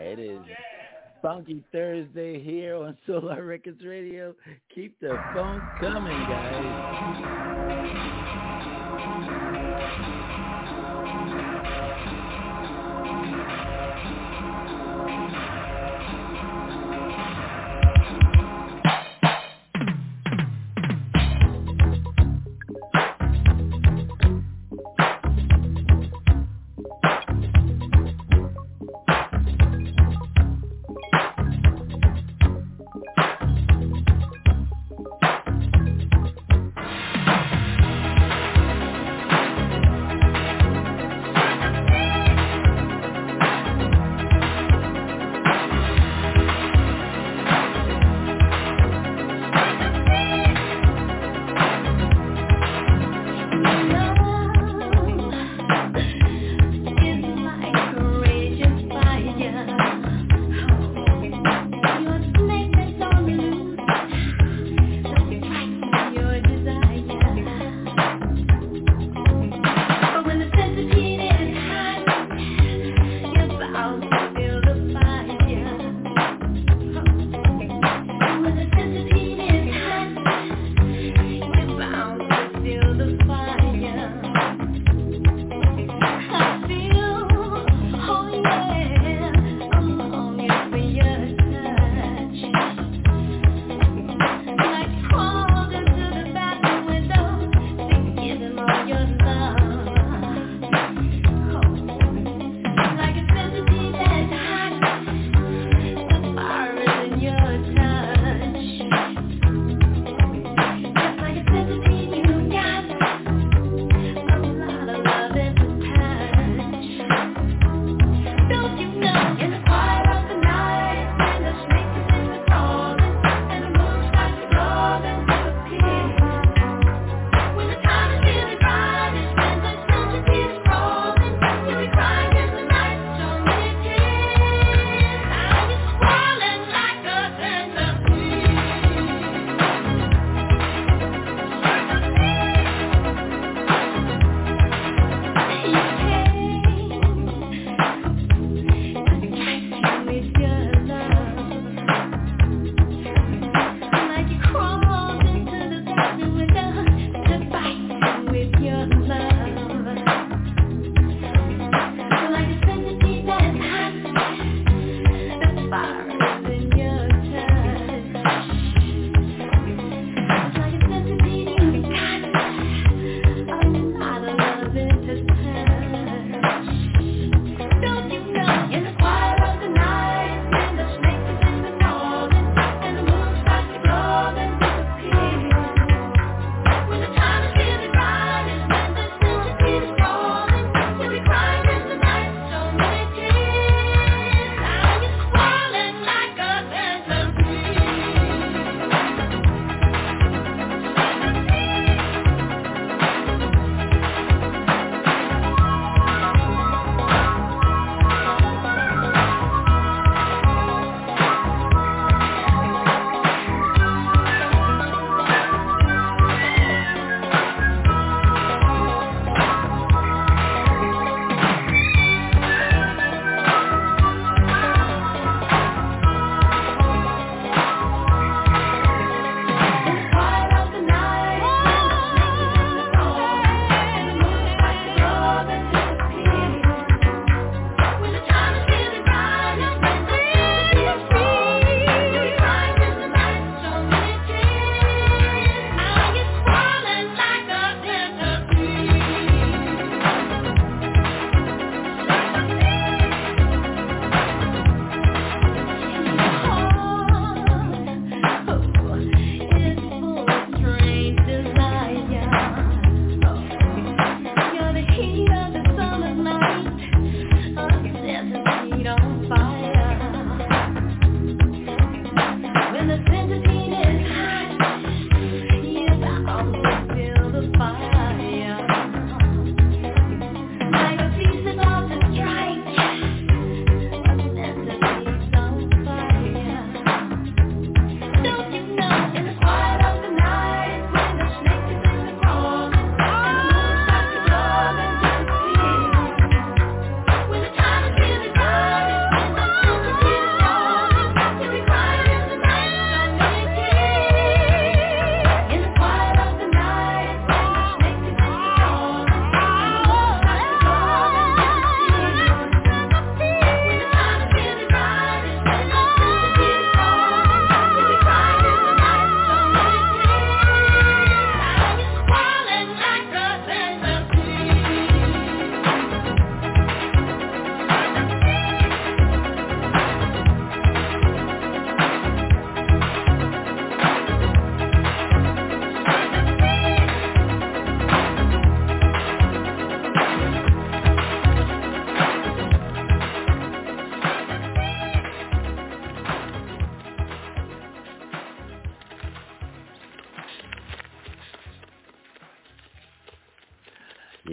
It is Funky Thursday here on Solar Records Radio. Keep the funk coming, guys.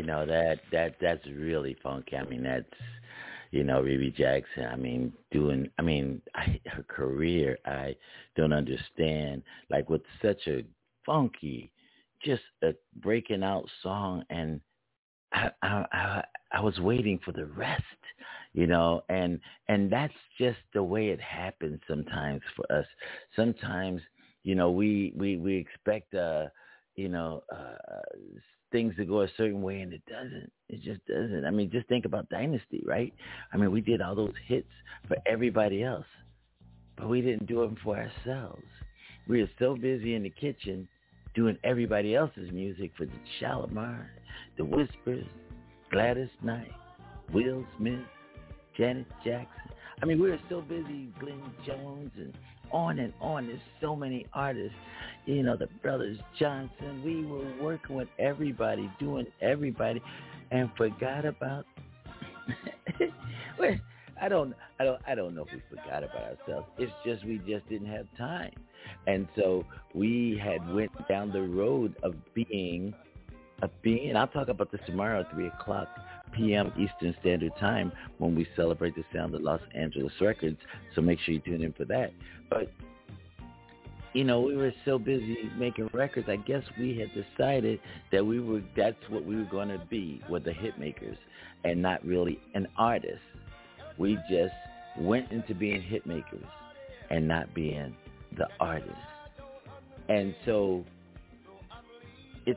that's really funky. I mean, that's, Riri Jackson. I mean, her career, I don't understand. Like, with such a funky, just a breaking out song, and I was waiting for the rest, and that's just the way it happens sometimes for us. Sometimes, we expect, things to go a certain way, and it doesn't. It just doesn't. I mean, just think about Dynasty, right? I mean, we did all those hits for everybody else, but we didn't do them for ourselves. We were so busy in the kitchen doing everybody else's music for the Shalimar, the Whispers, Gladys Knight, Will Smith, Janet Jackson. I mean, we were so busy, Glenn Jones, and on and on. There's so many artists, the Brothers Johnson. We were working with everybody, doing everybody, and forgot about. I don't know if we forgot about ourselves. It's just we just didn't have time, and so we had went down the road of being. And I'll talk about this tomorrow at 3:00 p.m. Eastern Standard Time when we celebrate the sound of Los Angeles Records. So make sure you tune in for that. But, we were so busy making records. I guess we had decided that that's what we were going to be, were the hit makers, and not really an artist. We just went into being hit makers and not being the artist. And so it's,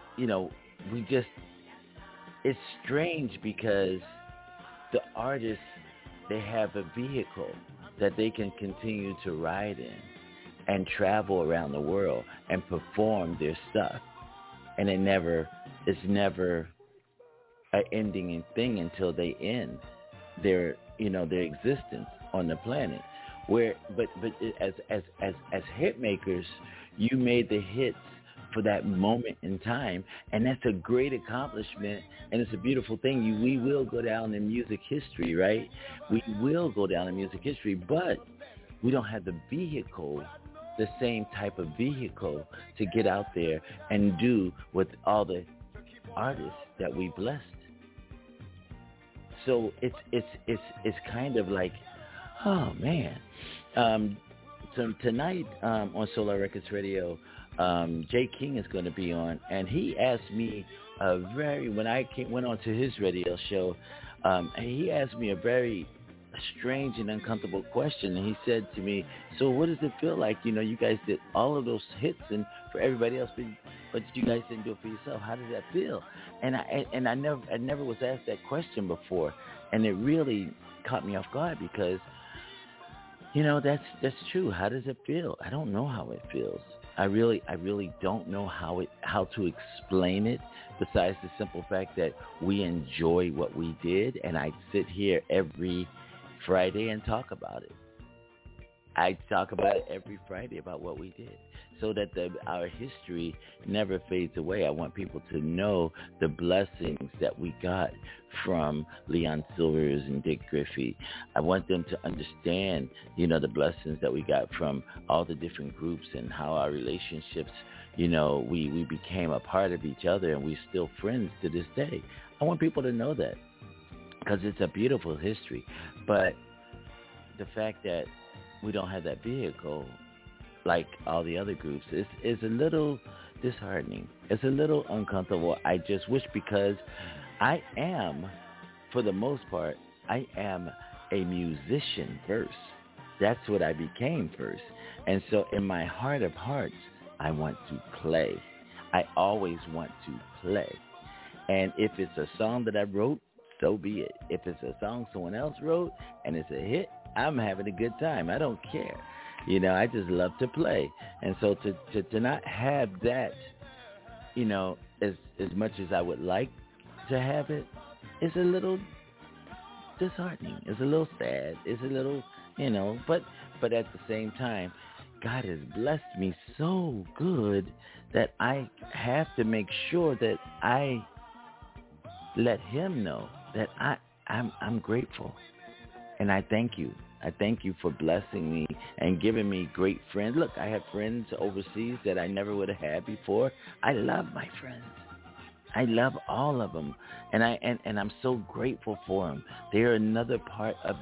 it's strange because the artists, they have a vehicle that they can continue to ride in and travel around the world and perform their stuff. And it's never an ending thing until they end their existence on the planet. But as hit makers, you made the hits for that moment in time, and that's a great accomplishment, and it's a beautiful thing. We will go down in music history, right? We will go down in music history, but we don't have the vehicle, the same type of vehicle to get out there and do with all the artists that we blessed. So it's kind of like, oh man. So tonight on Solar Records Radio, Jay King is going to be on, and he asked me when I went on to his radio show, he asked me a very strange and uncomfortable question, and he said to me, so what does it feel like, you guys did all of those hits and for everybody else, but you guys didn't do it for yourself. How does that feel? And I never was asked that question before, and it really caught me off guard because, that's true. How does it feel? I don't know how it feels. I really don't know how to explain it, besides the simple fact that we enjoy what we did, and I sit here every Friday and talk about it. I talk about it every Friday about what we did, so that our history never fades away. I want people to know the blessings that we got from Leon Silvers and Dick Griffey. I want them to understand, the blessings that we got from all the different groups and how our relationships, we became a part of each other, and we're still friends to this day. I want people to know that because it's a beautiful history. But the fact that we don't have that vehicle like all the other groups is a little disheartening. It's a little uncomfortable. I just wish, because I am, for the most part, I am a musician first. That's what I became first. And so in my heart of hearts, I want to play. I always want to play. And if it's a song that I wrote, so be it. If it's a song someone else wrote and it's a hit, I'm having a good time. I don't care. I just love to play. And so to not have that, as much as I would like to have it, it's a little disheartening. It's a little sad. It's a little, but at the same time, God has blessed me so good that I have to make sure that I let him know that I'm grateful. And I thank you. I thank you for blessing me and giving me great friends. Look, I have friends overseas that I never would have had before. I love my friends. I love all of them, and I'm so grateful for them. They're another part of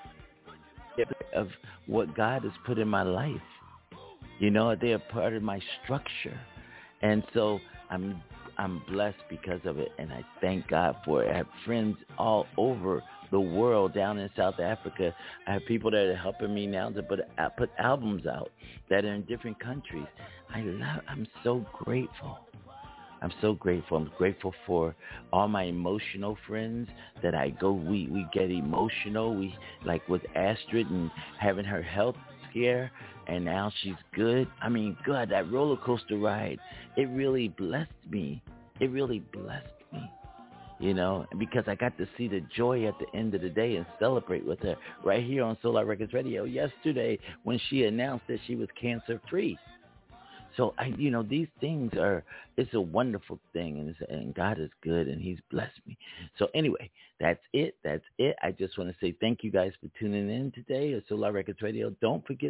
what God has put in my life. You know, they're part of my structure, and so I'm blessed because of it, and I thank God for it. I have friends all over the world, down in South Africa. I have people that are helping me now to put albums out that are in different countries. I'm so grateful. I'm so grateful. I'm grateful for all my emotional friends that I go, we get emotional. We, like with Astrid and having her health scare, and now she's good. I mean, God, that roller coaster ride, it really blessed me. It really blessed me, you know, because I got to see the joy at the end of the day and celebrate with her right here on Solar Records Radio yesterday when she announced that she was cancer-free. So, these things it's a wonderful thing, and God is good, and he's blessed me. So anyway, that's it. I just want to say thank you guys for tuning in today at Solar Records Radio. Don't forget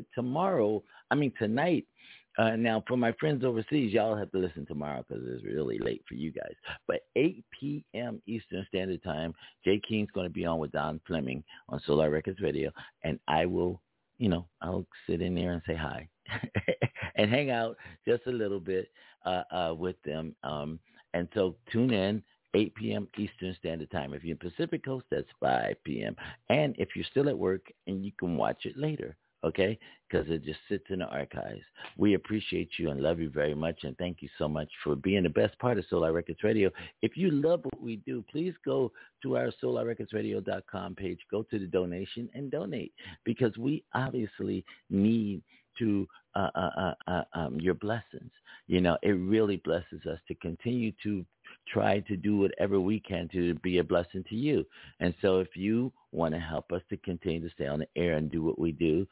tonight. Now, for my friends overseas, y'all have to listen tomorrow because it's really late for you guys. But 8 p.m. Eastern Standard Time, Jay King's going to be on with Don Fleming on Solar Records Radio, and I will, I'll sit in there and say hi. And hang out just a little bit with them. And so tune in 8 p.m. Eastern Standard Time. If you're in Pacific Coast, that's 5 p.m. And if you're still at work, and you can watch it later, okay? Because it just sits in the archives. We appreciate you and love you very much, and thank you so much for being the best part of Solar Records Radio. If you love what we do, please go to our SolarRecordsRadio.com page, go to the donation, and donate, because we obviously need to your blessings. It really blesses us to continue to try to do whatever we can to be a blessing to you. And so if you want to help us to continue to stay on the air and do what we do,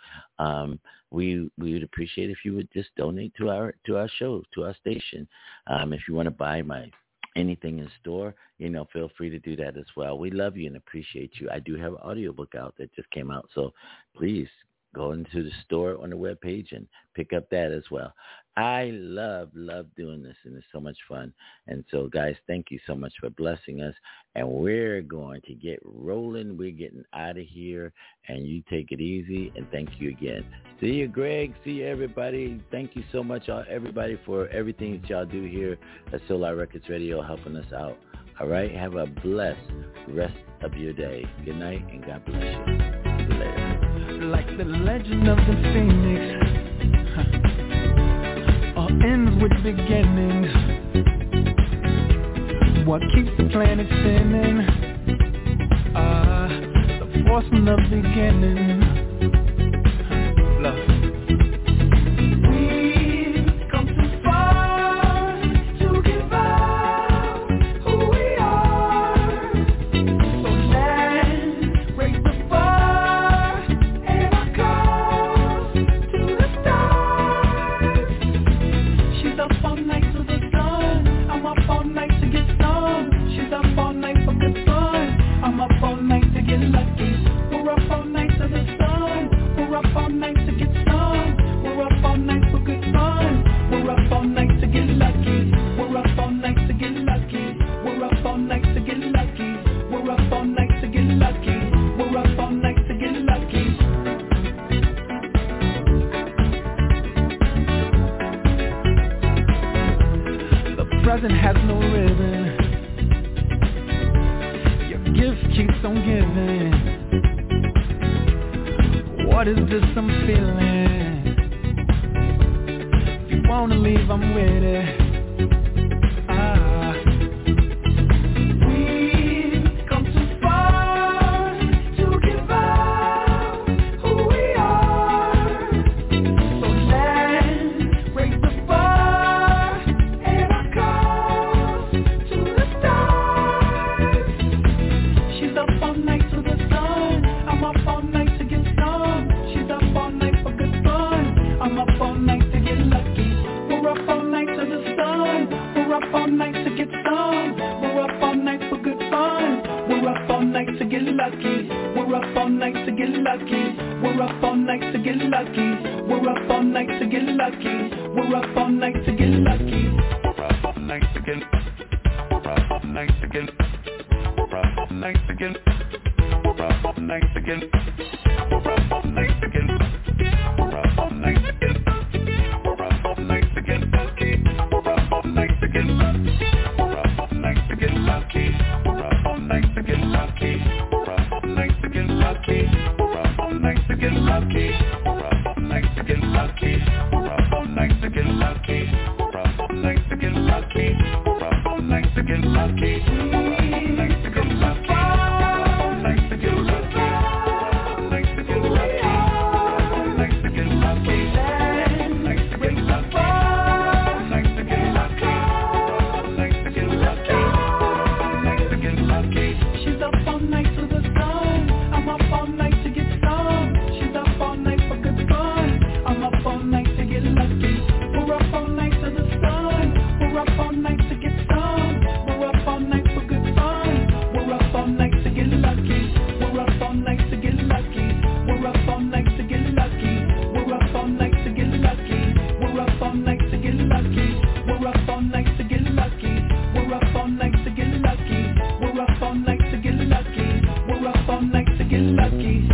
we would appreciate if you would just donate to our show, to our station. If you want to buy anything in store, feel free to do that as well. We love you and appreciate you. I do have an audiobook out that just came out, so please go into the store on the webpage and pick up that as well. I love doing this, and it's so much fun. And so, guys, thank you so much for blessing us. And we're going to get rolling. We're getting out of here, and you take it easy. And thank you again. See you, Greg. See you, everybody. Thank you so much, everybody, for everything that y'all do here at Solar Records Radio, helping us out. All right? Have a blessed rest of your day. Good night, and God bless you. See you later. Like the legend of the phoenix, all ends with beginnings. What keeps the planet spinning? The force from the beginning. Love. We've come too far to give up who we are. So let's raise the bar. She's up all night to the sun. I'm up all night to get some. She's up all night for good fun. I'm up all night to get lucky. We're up all night to the sun. We're up all night to get some. We're up all night for good fun. We're up all night to get lucky. We're up all night to get lucky. We're up all night to get lucky. We're up all night to get lucky. We're up all night to get lucky. Present has no ribbon. Your gift keeps on giving. What is this I'm feeling? If you wanna leave, I'm with it. We've come too far to give up who we are. So let's raise the bar. She's up all night to the sun. I'm up all night to get some. She's up all night for good fun. I'm up all night to get lucky. We're up all night to the sun. We're up all night to get some. We're up all night for good fun. We're up all night to get lucky. We're up all night to get lucky. We're up all night to get lucky. We're up all night to get lucky. We're up all night to get lucky. We're up all night to get lucky. nights again. Rough nights again. Rough nights again. Rough nights again. Rough nights again. Rough nights again. Rough nights again. Rough nights again. Lucky. Rough nights again. Lucky. Rough nights again. Lucky. Rough nights again. Lucky. Rough nights again. Lucky. Rough nights again. Lucky. Rough nights again. Lucky. Rough nights again. Lucky. Nights again. Lucky. Nights again. Lucky. Nights again. Lucky. Nights again. Lucky. Nights again. Lucky. Nights again. Lucky. Nights again. Lucky. Nights again. Lucky. She's up all night to the sun. I'm up all night to get some. She's up all night for good fun. I'm up all night to get lucky. We're up all night to the sun. We're up all night to get some. We're up all night for good fun. We're up all night to get lucky. We're up all night to get lucky. We're up all night to get lucky. We're up all night to get lucky. We're up all night to get lucky. We're up all night to get lucky. We're up all night to get lucky. We're up all night to get lucky. We're up all night to get lucky.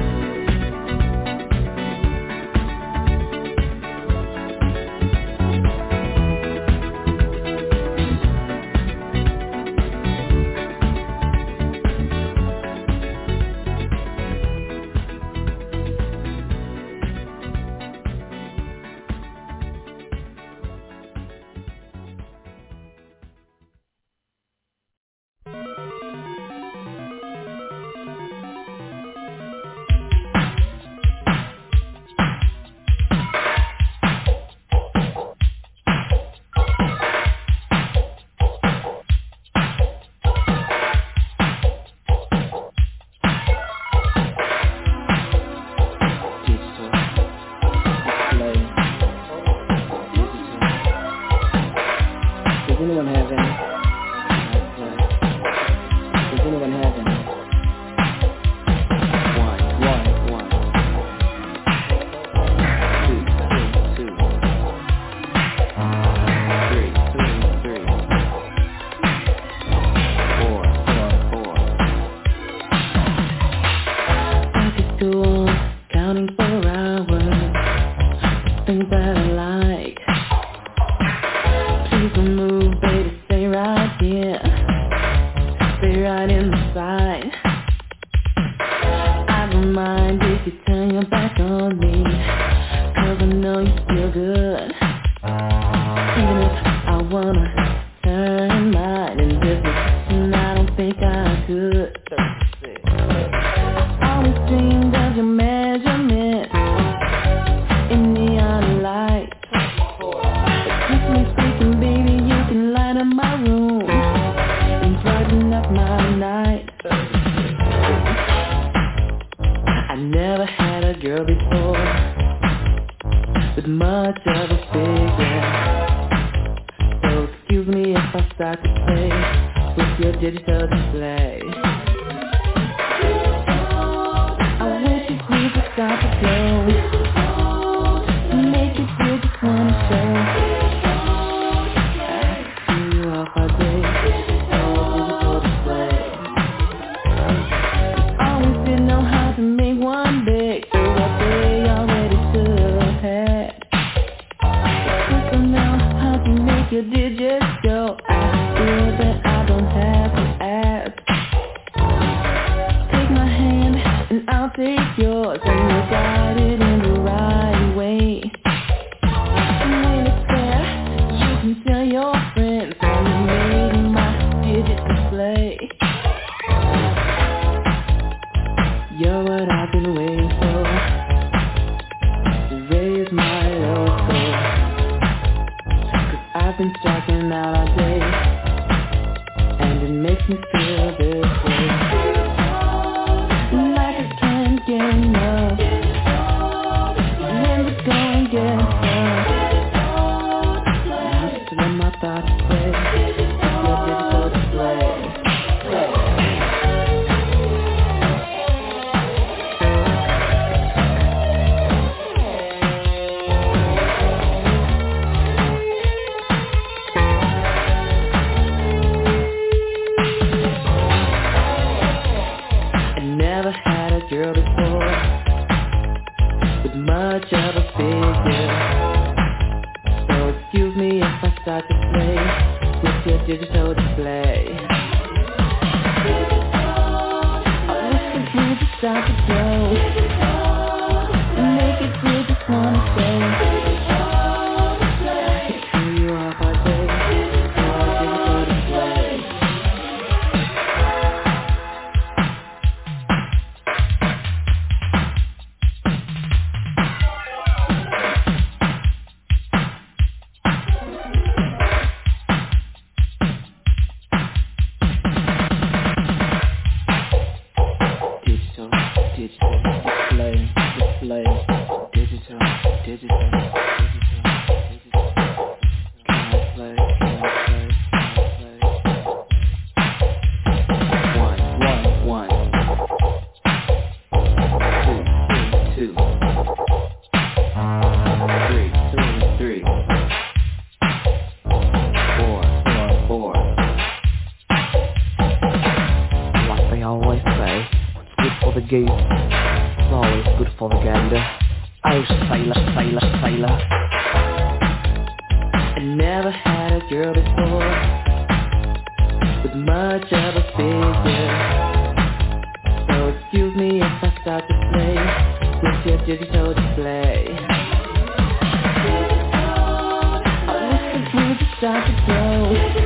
much of a figure. So excuse me if I start to play with your digital display. Listen to the start to go and make it clear just wanna say I can see you all by day. Digital display. Digital display. Listen to the start to go.